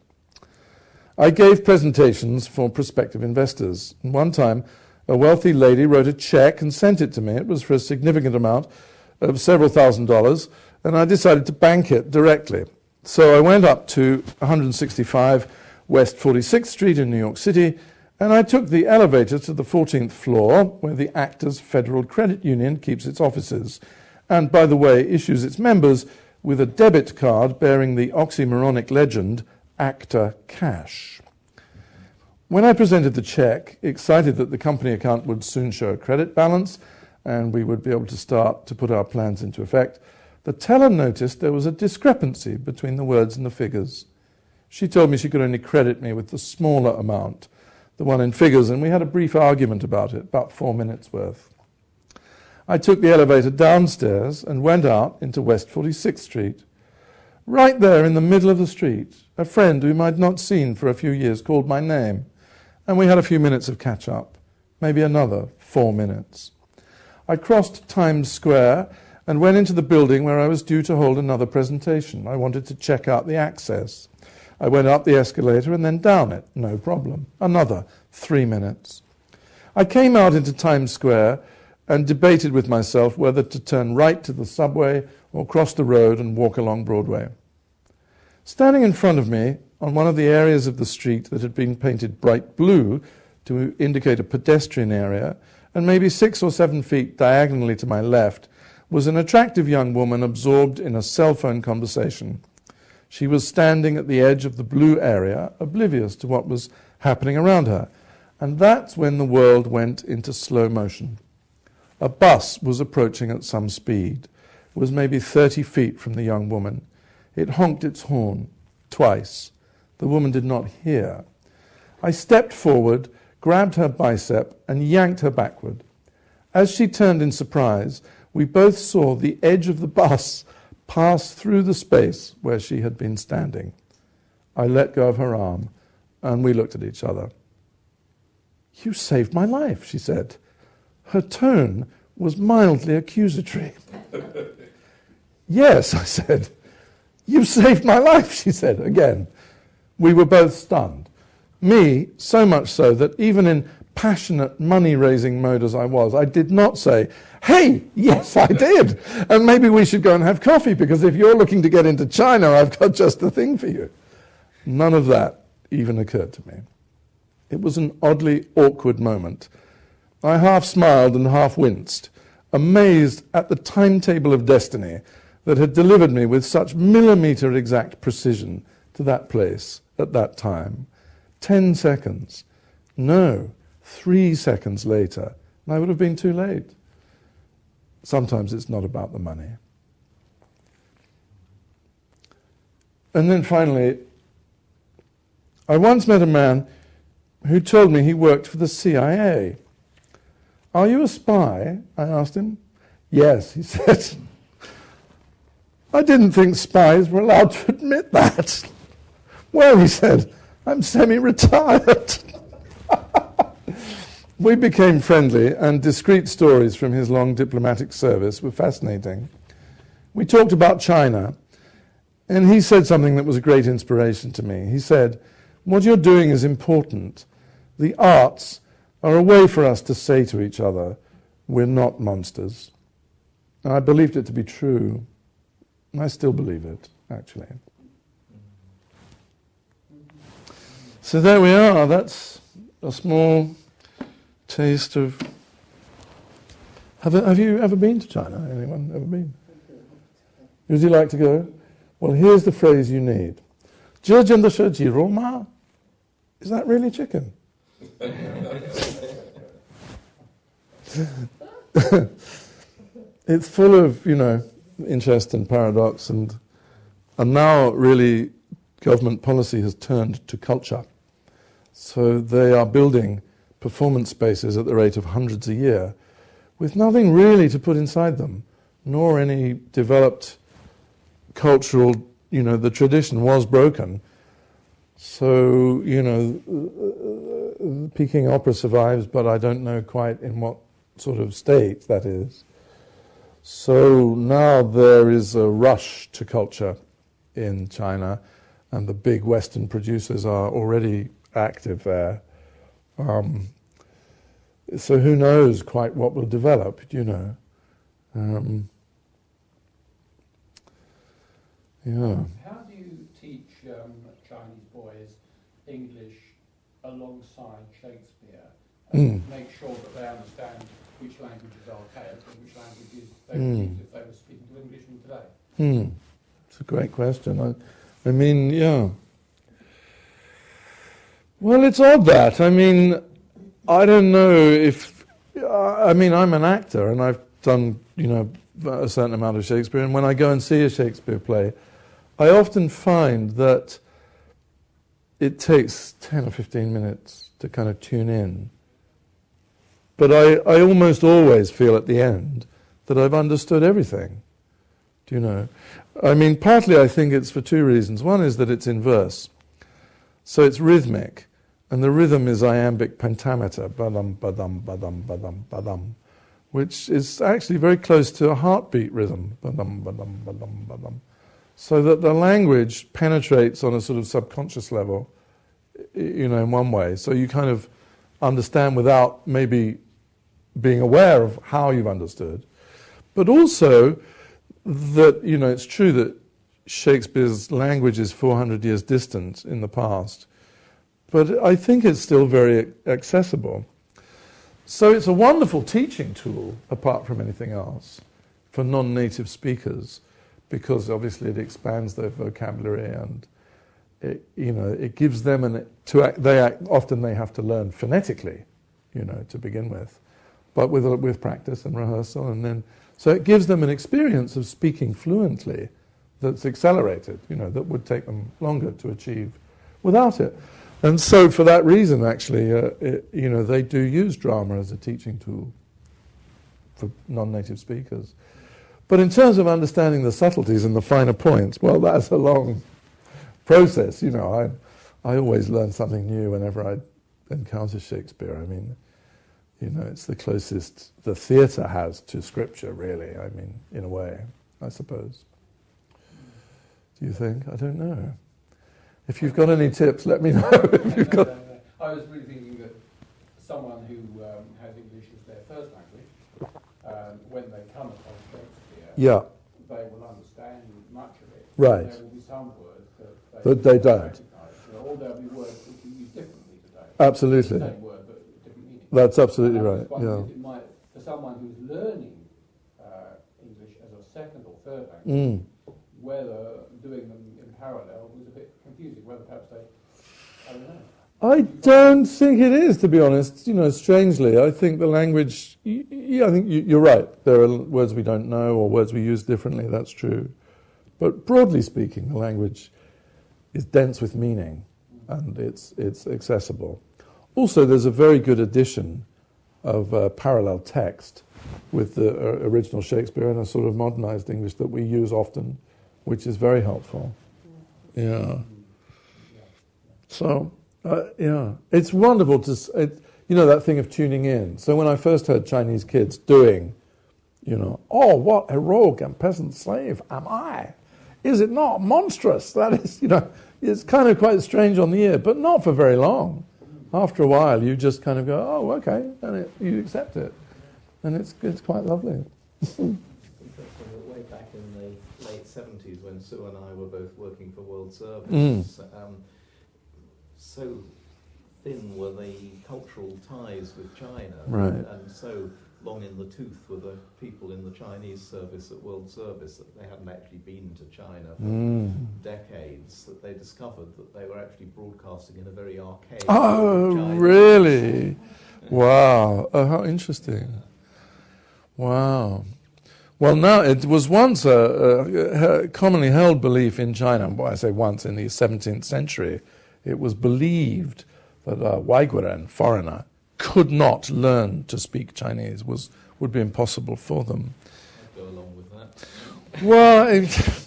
I gave presentations for prospective investors. And one time, a wealthy lady wrote a check and sent it to me. It was for a significant amount of several thousand dollars, and I decided to bank it directly. So I went up to one sixty-five West forty-sixth Street in New York City, and I took the elevator to the fourteenth floor, where the Actors Federal Credit Union keeps its offices, and, by the way, issues its members with a debit card bearing the oxymoronic legend, Actor Cash. When I presented the check, excited that the company account would soon show a credit balance and we would be able to start to put our plans into effect, the teller noticed there was a discrepancy between the words and the figures. She told me she could only credit me with the smaller amount, the one in figures, and we had a brief argument about it, about four minutes worth. I took the elevator downstairs and went out into West forty-sixth Street. Right there in the middle of the street, a friend whom I'd not seen for a few years called my name, and we had a few minutes of catch-up, maybe another four minutes. I crossed Times Square and went into the building where I was due to hold another presentation. I wanted to check out the access. I went up the escalator and then down it, no problem. Another three minutes. I came out into Times Square and debated with myself whether to turn right to the subway or cross the road and walk along Broadway. Standing in front of me on one of the areas of the street that had been painted bright blue to indicate a pedestrian area, and maybe six or seven feet diagonally to my left, was an attractive young woman absorbed in a cell phone conversation. She was standing at the edge of the blue area, oblivious to what was happening around her. And that's when the world went into slow motion. A bus was approaching at some speed. It was maybe thirty feet from the young woman. It honked its horn twice. The woman did not hear. I stepped forward, grabbed her bicep, and yanked her backward. As she turned in surprise, we both saw the edge of the bus pass through the space where she had been standing. I let go of her arm, and we looked at each other. "You saved my life," she said. Her tone was mildly accusatory. "Yes," I said. "You saved my life," she said again. We were both stunned. Me, so much so that even in passionate money-raising mode as I was, I did not say, "Hey, yes, I did, and maybe we should go and have coffee, because if you're looking to get into China, I've got just the thing for you." None of that even occurred to me. It was an oddly awkward moment. I half smiled and half winced, amazed at the timetable of destiny that had delivered me with such millimetre-exact precision to that place at that time. Ten seconds. No, three seconds later, and I would have been too late. Sometimes it's not about the money. And then finally, I once met a man who told me he worked for the C I A. "Are you a spy?" I asked him. "Yes," he said. I didn't think spies were allowed to admit that. "Well," he said, "I'm semi-retired." We became friendly, and discreet stories from his long diplomatic service were fascinating. We talked about China, and he said something that was a great inspiration to me. He said, "What you're doing is important. The arts are a way for us to say to each other, we're not monsters." And I believed it to be true. And I still believe it, actually. So there we are. That's a small taste of... Have, have you ever been to China? Anyone ever been? Would you like to go? Well, here's the phrase you need. 这真的是鸡肉吗? Is that really chicken? it's full of, you know, interest and paradox, and and now really government policy has turned to culture. So they are building performance spaces at the rate of hundreds a year with nothing really to put inside them, nor any developed cultural, you know, the tradition was broken. So, you know, uh, Peking Opera survives, but I don't know quite in what sort of state that is. So now there is a rush to culture in China, and the big Western producers are already active there. Um, so who knows quite what will develop, you know. Um, yeah. How do you teach um, Chinese boys English alongside Shakespeare and Mm. make sure that they understand which language is archaic and which languages they Mm. would use if they were speaking to Englishmen today? Hmm. It's a great question. I, I mean, yeah. Well, it's odd that. I mean, I don't know if... I mean, I'm an actor, and I've done, you know, a certain amount of Shakespeare, and when I go and see a Shakespeare play, I often find that it takes ten or fifteen minutes to kind of tune in. But I, I almost always feel at the end that I've understood everything. Do you know? I mean, partly I think it's for two reasons. One is that it's in verse. So it's rhythmic. And the rhythm is iambic pentameter, badum, badum, badum, badum, badum, which is actually very close to a heartbeat rhythm, badum, badum, badum, badum. So that the language penetrates on a sort of subconscious level, you know, in one way. So you kind of understand without maybe being aware of how you've understood. But also that, you know, it's true that Shakespeare's language is four hundred years distant in the past, but I think it's still very accessible. So it's a wonderful teaching tool, apart from anything else, for non-native speakers, because obviously it expands their vocabulary and it, you know, it gives them an to act, they act, often they have to learn phonetically, you know, to begin with, but with with practice and rehearsal, and then so it gives them an experience of speaking fluently that's accelerated, you know, that would take them longer to achieve without it. And so for that reason, actually, uh, it, you know, they do use drama as a teaching tool for non-native speakers. But in terms of understanding the subtleties and the finer points, well, that's a long process. You know, I I always learn something new whenever I encounter Shakespeare. I mean, you know, it's the closest the theatre has to scripture, really. I mean, in a way, I suppose. Do you think? I don't know. If you've got any tips, let me know. If you've got. I was really thinking that someone who um, has English as their first language, um, when they come upon Shakespeare, Yeah. they will understand much of it. Right. There will be some words that they, That they don't. recognise, or there will be words which you use differently today. Absolutely. The same word, but different meaning. That's absolutely And I right. was wondering Yeah. if it might, for someone who's learning uh, English as a second or third language, Mm. whether doing them in parallel was a bit confusing, whether perhaps they, I don't know. I don't think it is, to be honest. You know, strangely, I think the language. y- Yeah, I think you- you're right. There are words we don't know or words we use differently. That's true. But broadly speaking, the language is dense with meaning, and it's it's accessible. Also, there's a very good edition of uh, parallel text with the uh, original Shakespeare and a sort of modernized English that we use often, which is very helpful. Yeah. So, uh, yeah, it's wonderful to, s- it, you know, that thing of tuning in. So when I first heard Chinese kids doing, you know, oh, what a rogue and peasant slave am I? Is it not monstrous? That is, you know, it's kind of quite strange on the ear, but not for very long. After a while, you just kind of go, oh, okay, and it, you accept it. And it's it's quite lovely. Interesting that way back in the late seventies when Sue and I were both working for World Service, Mm. um, so thin were the cultural ties with China, Right. and so long in the tooth were the people in the Chinese service at World Service that they hadn't actually been to China for Mm. decades, that they discovered that they were actually broadcasting in a very archaic Oh, Chinese. really? Wow. Oh, how interesting. Wow. Well, now it was once a, a commonly held belief in China. Well, I say once, in the seventeenth century, it was believed that a Waiguren, foreigner, could not learn to speak Chinese. Was would be impossible for them. I'd go along with that. Well, it,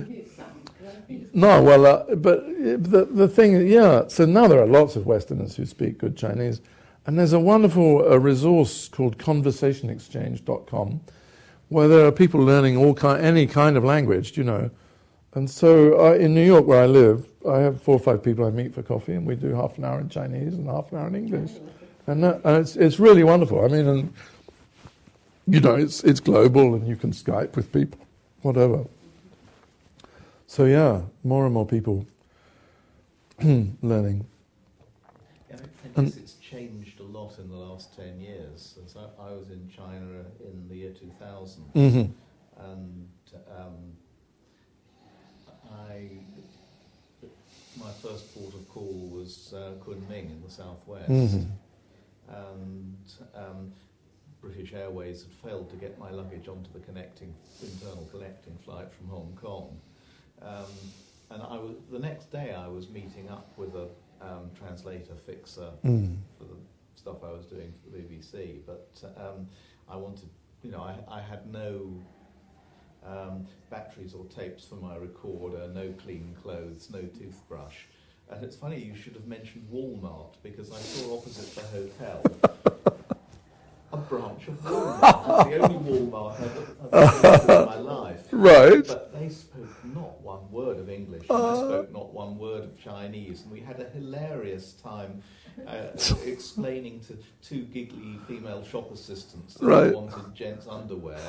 no, well, uh, but the the thing, yeah. So now there are lots of Westerners who speak good Chinese, and there's a wonderful uh, resource called conversation exchange dot com, where there are people learning all kind, any kind of language, you know. And so uh, in New York, where I live, I have four or five people I meet for coffee, and we do half an hour in Chinese and half an hour in English, and, that, and it's it's really wonderful. I mean, and you know, it's it's global, and you can Skype with people, whatever. So yeah, more and more people learning. Yeah, I guess it's changed a lot in the last ten years. As I, I was in China in the year two thousand, Mm-hmm. and um, I, my first port of call was uh, Kunming in the southwest, Mm-hmm. and um, British Airways had failed to get my luggage onto the connecting internal connecting flight from Hong Kong. Um, and I was, the next day I was meeting up with a um, translator fixer Mm. for the stuff I was doing for the B B C, but um, I wanted, you know, I, I had no um, batteries or tapes for my recorder, no clean clothes, no toothbrush. And it's funny you should have mentioned Walmart, because I saw opposite the hotel a branch of Walmart. It's the only Walmart I've ever seen in my life. Right. But they spoke not one word of English, and I spoke not one word of Chinese, and we had a hilarious time uh, explaining to two giggly female shop assistants that Right. they wanted gents' underwear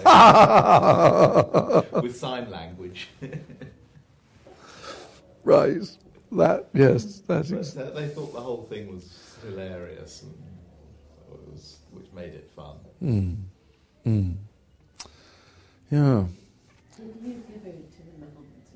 with sign language. Right. That, yes, that's But ex- uh, they thought the whole thing was hilarious, and it was, which made it fun. mm. Mm. Yeah. Did you go to the mountains?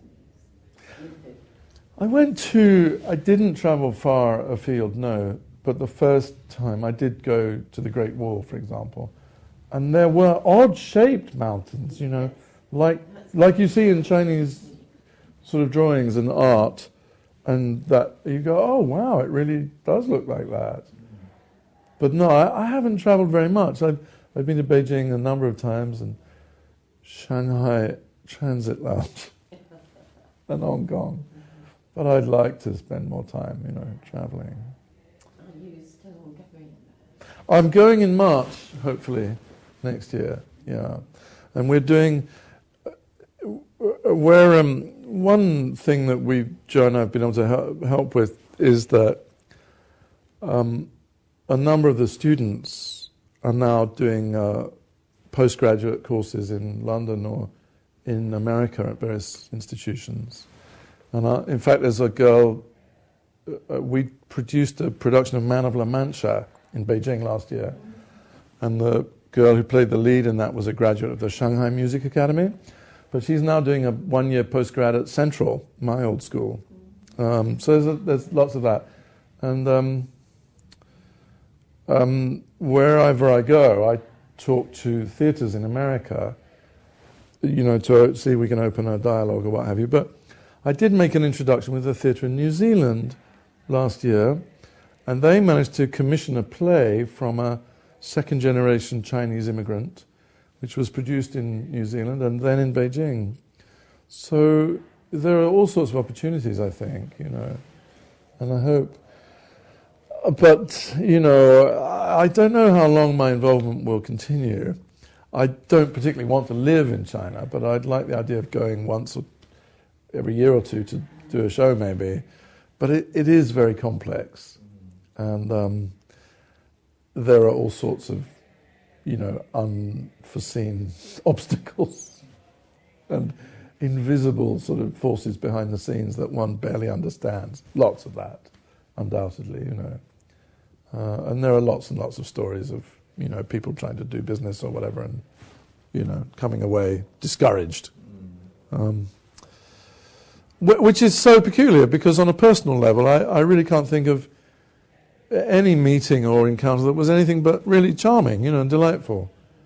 I went to, I didn't travel far afield, no, but the first time I did go to the Great Wall, for example, and there were odd-shaped mountains, you know, like like you see in Chinese sort of drawings and art, and that you go, oh, wow, it really does look like that. But no, I, I haven't traveled very much. I've, I've been to Beijing a number of times, and Shanghai Transit Lounge, and Hong Kong. But I'd like to spend more time, you know, traveling. Are you still going? I'm going in March, hopefully, next year, yeah. And we're doing, where um, one thing that we, Joe and I have been able to help, help with is that um, a number of the students are now doing uh, postgraduate courses in London or in America at various institutions. And uh, in fact, there's a girl, uh, we produced a production of Man of La Mancha in Beijing last year, and the girl who played the lead in that was a graduate of the Shanghai Music Academy, but she's now doing a one-year postgrad at Central, my old school. Um, so there's, a, there's lots of that. And um, um, wherever I go, I talk to theatres in America, you know, to see if we can open a dialogue or what have you. But I did make an introduction with a theatre in New Zealand last year, and they managed to commission a play from a second-generation Chinese immigrant, which was produced in New Zealand and then in Beijing. So there are all sorts of opportunities, I think, you know, and I hope. But, you know, I don't know how long my involvement will continue. I don't particularly want to live in China, but I'd like the idea of going once or every year or two to do a show maybe. But it, it is very complex. And um, there are all sorts of, you know, unforeseen obstacles and invisible sort of forces behind the scenes that one barely understands. Lots of that, undoubtedly, you know. Uh, and there are lots and lots of stories of, you know, people trying to do business or whatever and, you know, coming away discouraged. Um, which is so peculiar because on a personal level, I, I really can't think of any meeting or encounter that was anything but really charming, you know, and delightful.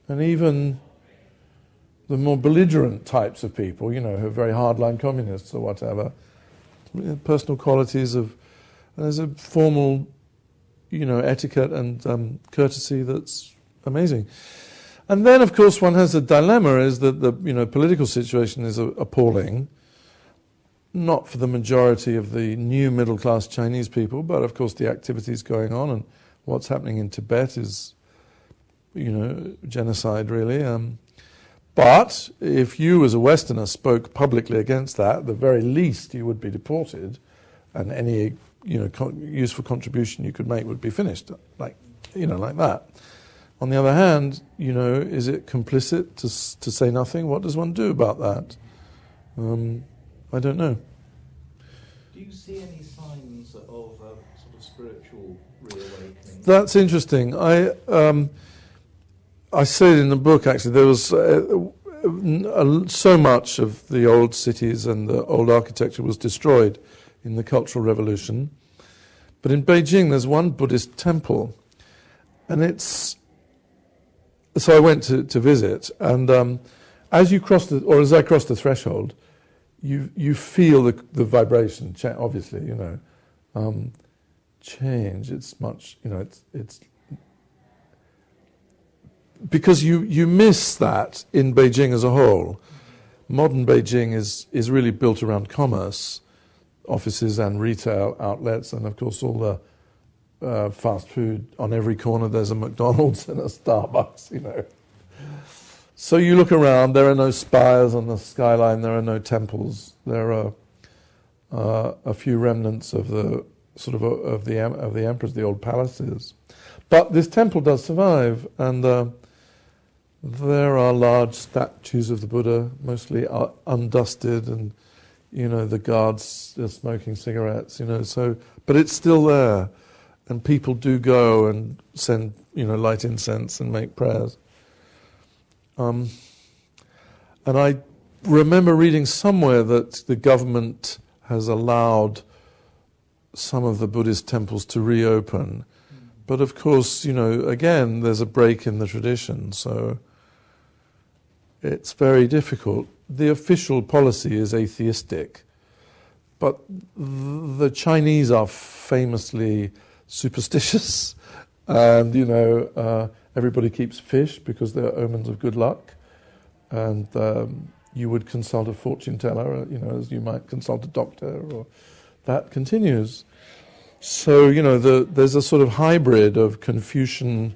and even the more belligerent types of people, you know, who are very hardline communists or whatever, personal qualities of, and there's a formal, you know, etiquette and um, courtesy that's amazing. And then, of course, one has a dilemma: is that the you know political situation is appalling, not for the majority of the new middle-class Chinese people, but of course the activities going on and what's happening in Tibet is, you know, genocide really. Um, but if you as a Westerner spoke publicly against that, at the very least you would be deported, and any you know con- useful contribution you could make would be finished, like you know like that. On the other hand, you know, is it complicit to to say nothing? What does one do about that? Um, I don't know. Do you see any signs of a sort of spiritual reawakening? That's interesting. I um, I say it in the book, actually. There was uh, uh, so much of the old cities and the old architecture was destroyed in the Cultural Revolution. But in Beijing, there's one Buddhist temple, and it's... So I went to, to visit, and um, as you cross the, or as I crossed the threshold, you you feel the the vibration. Cha- obviously, you know, um, change. It's much, you know, it's it's because you you miss that in Beijing as a whole. Modern Beijing is is really built around commerce, offices and retail outlets, and of course all the Uh, fast food. On every corner there's a McDonald's and a Starbucks, you know. So you look around, there are no spires on the skyline, there are no temples, there are uh, a few remnants of the sort of uh, of the of the emperors, the old palaces. But this temple does survive, and uh, there are large statues of the Buddha, mostly uh, undusted, and you know the guards are smoking cigarettes, you know. So, but it's still there. And people do go and send, you know, light incense and make prayers. Um, and I remember reading somewhere that the government has allowed some of the Buddhist temples to reopen. But of course, you know, again, there's a break in the tradition, so it's very difficult. The official policy is atheistic, but the Chinese are famously superstitious, and you know uh, everybody keeps fish because they're omens of good luck, and um, you would consult a fortune teller, you know, as you might consult a doctor, or that continues. So you know the, there's a sort of hybrid of Confucian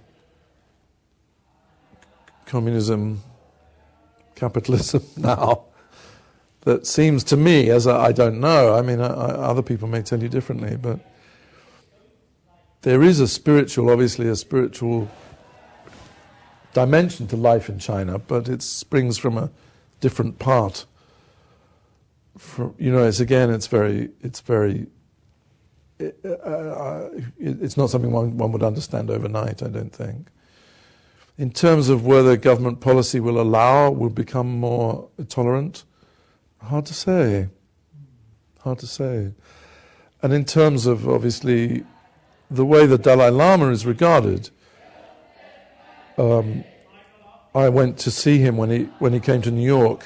communism, capitalism now that seems to me, as I, I don't know. I mean, I, I, other people may tell you differently, but. There is a spiritual, obviously a spiritual dimension to life in China, but it springs from a different part. From, you know, it's again, it's very, it's very, it, uh, it, it's not something one, one would understand overnight, I don't think. In terms of whether government policy will allow, will become more tolerant, hard to say. Hard to say. And in terms of, obviously, the way the Dalai Lama is regarded, um, I went to see him when he when he came to New York.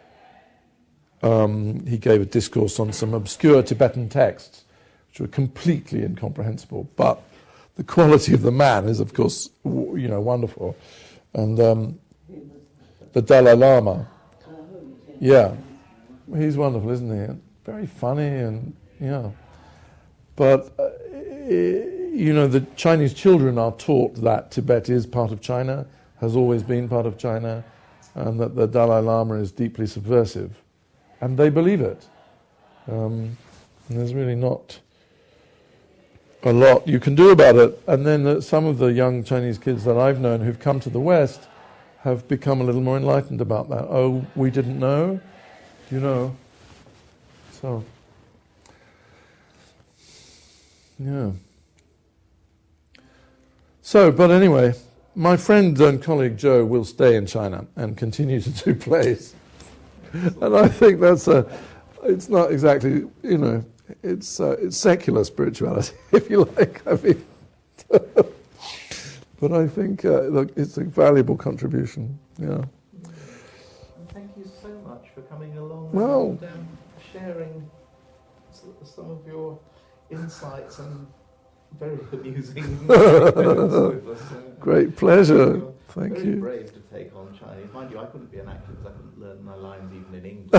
Um, he gave a discourse on some obscure Tibetan texts, which were completely incomprehensible. But the quality of the man is, of course, w- you know, wonderful. And um, the Dalai Lama, yeah, he's wonderful, isn't he? Very funny, and yeah. But uh, you know, the Chinese children are taught that Tibet is part of China, has always been part of China, and that the Dalai Lama is deeply subversive. And they believe it. Um, and there's really not a lot you can do about it. And then uh, some of the young Chinese kids that I've known who've come to the West have become a little more enlightened about that. Oh, we didn't know? You know. So... Yeah. So, but anyway, my friend and colleague Joe will stay in China and continue to do plays. And I think that's a, it's not exactly, you know, it's uh, it's secular spirituality, if you like. I mean, but I think uh, look, it's a valuable contribution. Yeah. And thank you so much for coming along Well, and um, sharing s- some of your insights and very amusing anecdotes with us. Uh, great pleasure. You're Thank very you. brave to take on Chinese. Mind you, I couldn't be an actor because I couldn't learn my lines even in English.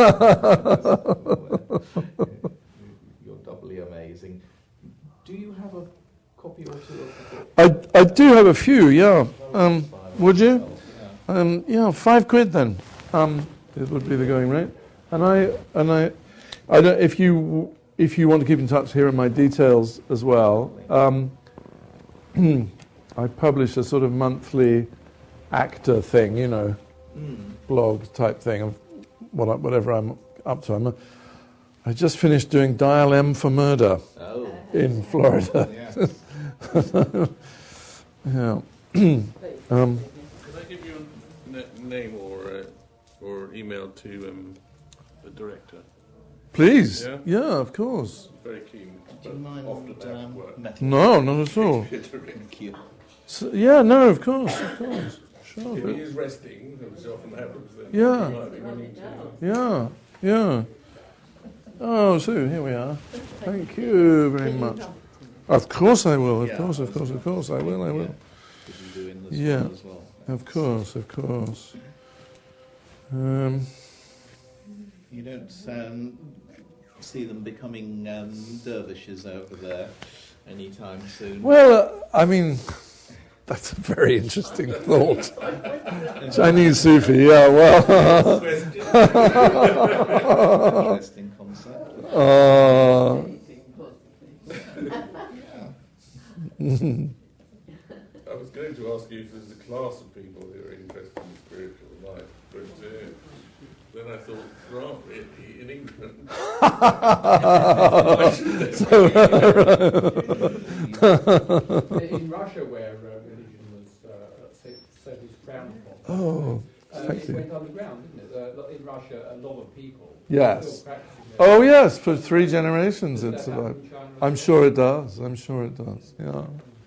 You're doubly amazing. Do you have a copy or two of the book? I I do have a few. Yeah. Um, Five would you? yourself, yeah. Um, yeah, five quid then. Um, it would be the going rate. And I and I, I don't. If you if you want to keep in touch, here are my details as well. Um, I publish a sort of monthly actor thing, you know, Mm. blog type thing of what I, whatever I'm up to. I'm a, I just finished doing Dial M for Murder Oh, in Florida. yes. Yeah. um, Could I give you a na- name or uh, or email to um, the director? please. Yeah? Yeah, of course. Very keen. Do you but mind often they have um, work. metal? No, not at all. Thank you. So, yeah, no, of course, of course. Sure. If but- he is resting, which often happens, then Yeah. he might be willing to. Yeah, yeah. Oh, Sue, here we are. Thank you very much. Of course I will, of Yeah, course, of course, of course, I will, I will. Could you do in this Yeah. one as well? Of course, of course. Um, You don't um, see them becoming um, dervishes over there anytime soon. well, uh, I mean, that's a very interesting thought. Chinese Sufi, yeah, well. Interesting concept. uh, I was going to ask you if there's a class of people who are interested in spiritual life, but uh, then I thought, right, really, in England. Why should there be? In Russia, where uh, religion was uh, so, so was frowned upon, oh, uh, thank it you. went underground, didn't it? Uh, in Russia, a lot of people Yes. still practicing it. Oh, yes, for three generations Does it's that happen survived. in China as I'm well? sure it does, I'm sure it does, yeah.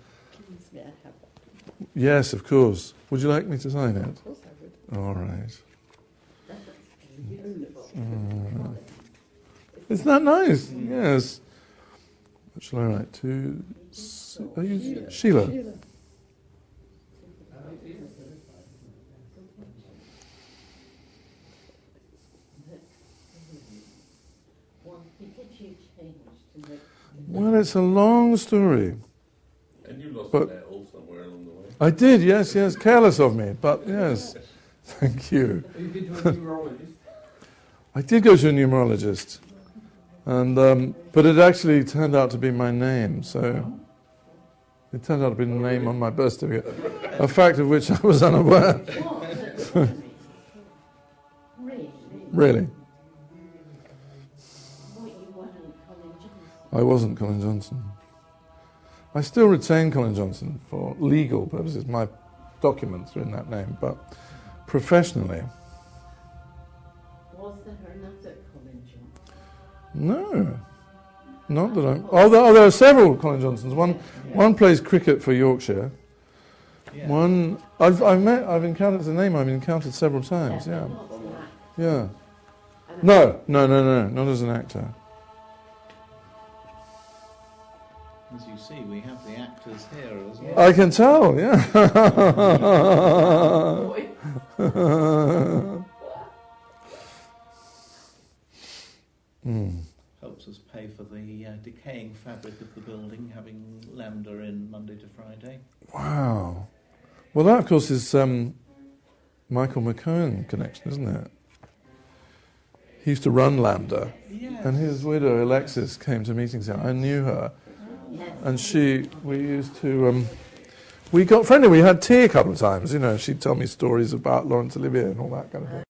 Yes, of course. Would you like me to sign it? Of course I would. All right. Beautiful. Uh, isn't that nice? Yes. What shall I write? To S- are you Sheila? Well, did you change to make Well, it's a long story. And you lost But- an L somewhere along the way. I did, yes, yes. Careless of me, but yes. Thank you. Have you been to a neurologist? I did go to a numerologist, and um, but it actually turned out to be my name. So it turned out to be the name on my birth certificate, a fact of which I was unaware. what? Really? Really, What, you weren't Colin Johnson? I wasn't Colin Johnson. I still retain Colin Johnson for legal purposes. My documents are in that name, but professionally, Was there another Colin Johnson? no. Not that I'm. Oh, there, oh, there are several Colin Johnsons. One, one plays cricket for Yorkshire. Yeah. One, I've, I've met, I've encountered the name. I've encountered several times. Yeah, Not that. yeah. And No, no, no, no, not as an actor. As you see, we have the actors here as well. I can tell. Yeah. Hmm. Helps us pay for the uh, decaying fabric of the building, having Lambda in Monday to Friday. Wow. Well, that of course is um, Michael McCone connection, isn't it? He used to run Lambda, Yes. and his widow Alexis came to meetings here. I knew her. Yes. And she, we used to, um, we got friendly. We had tea a couple of times. You know, she'd tell me stories about Laurence Olivier and all that kind of thing.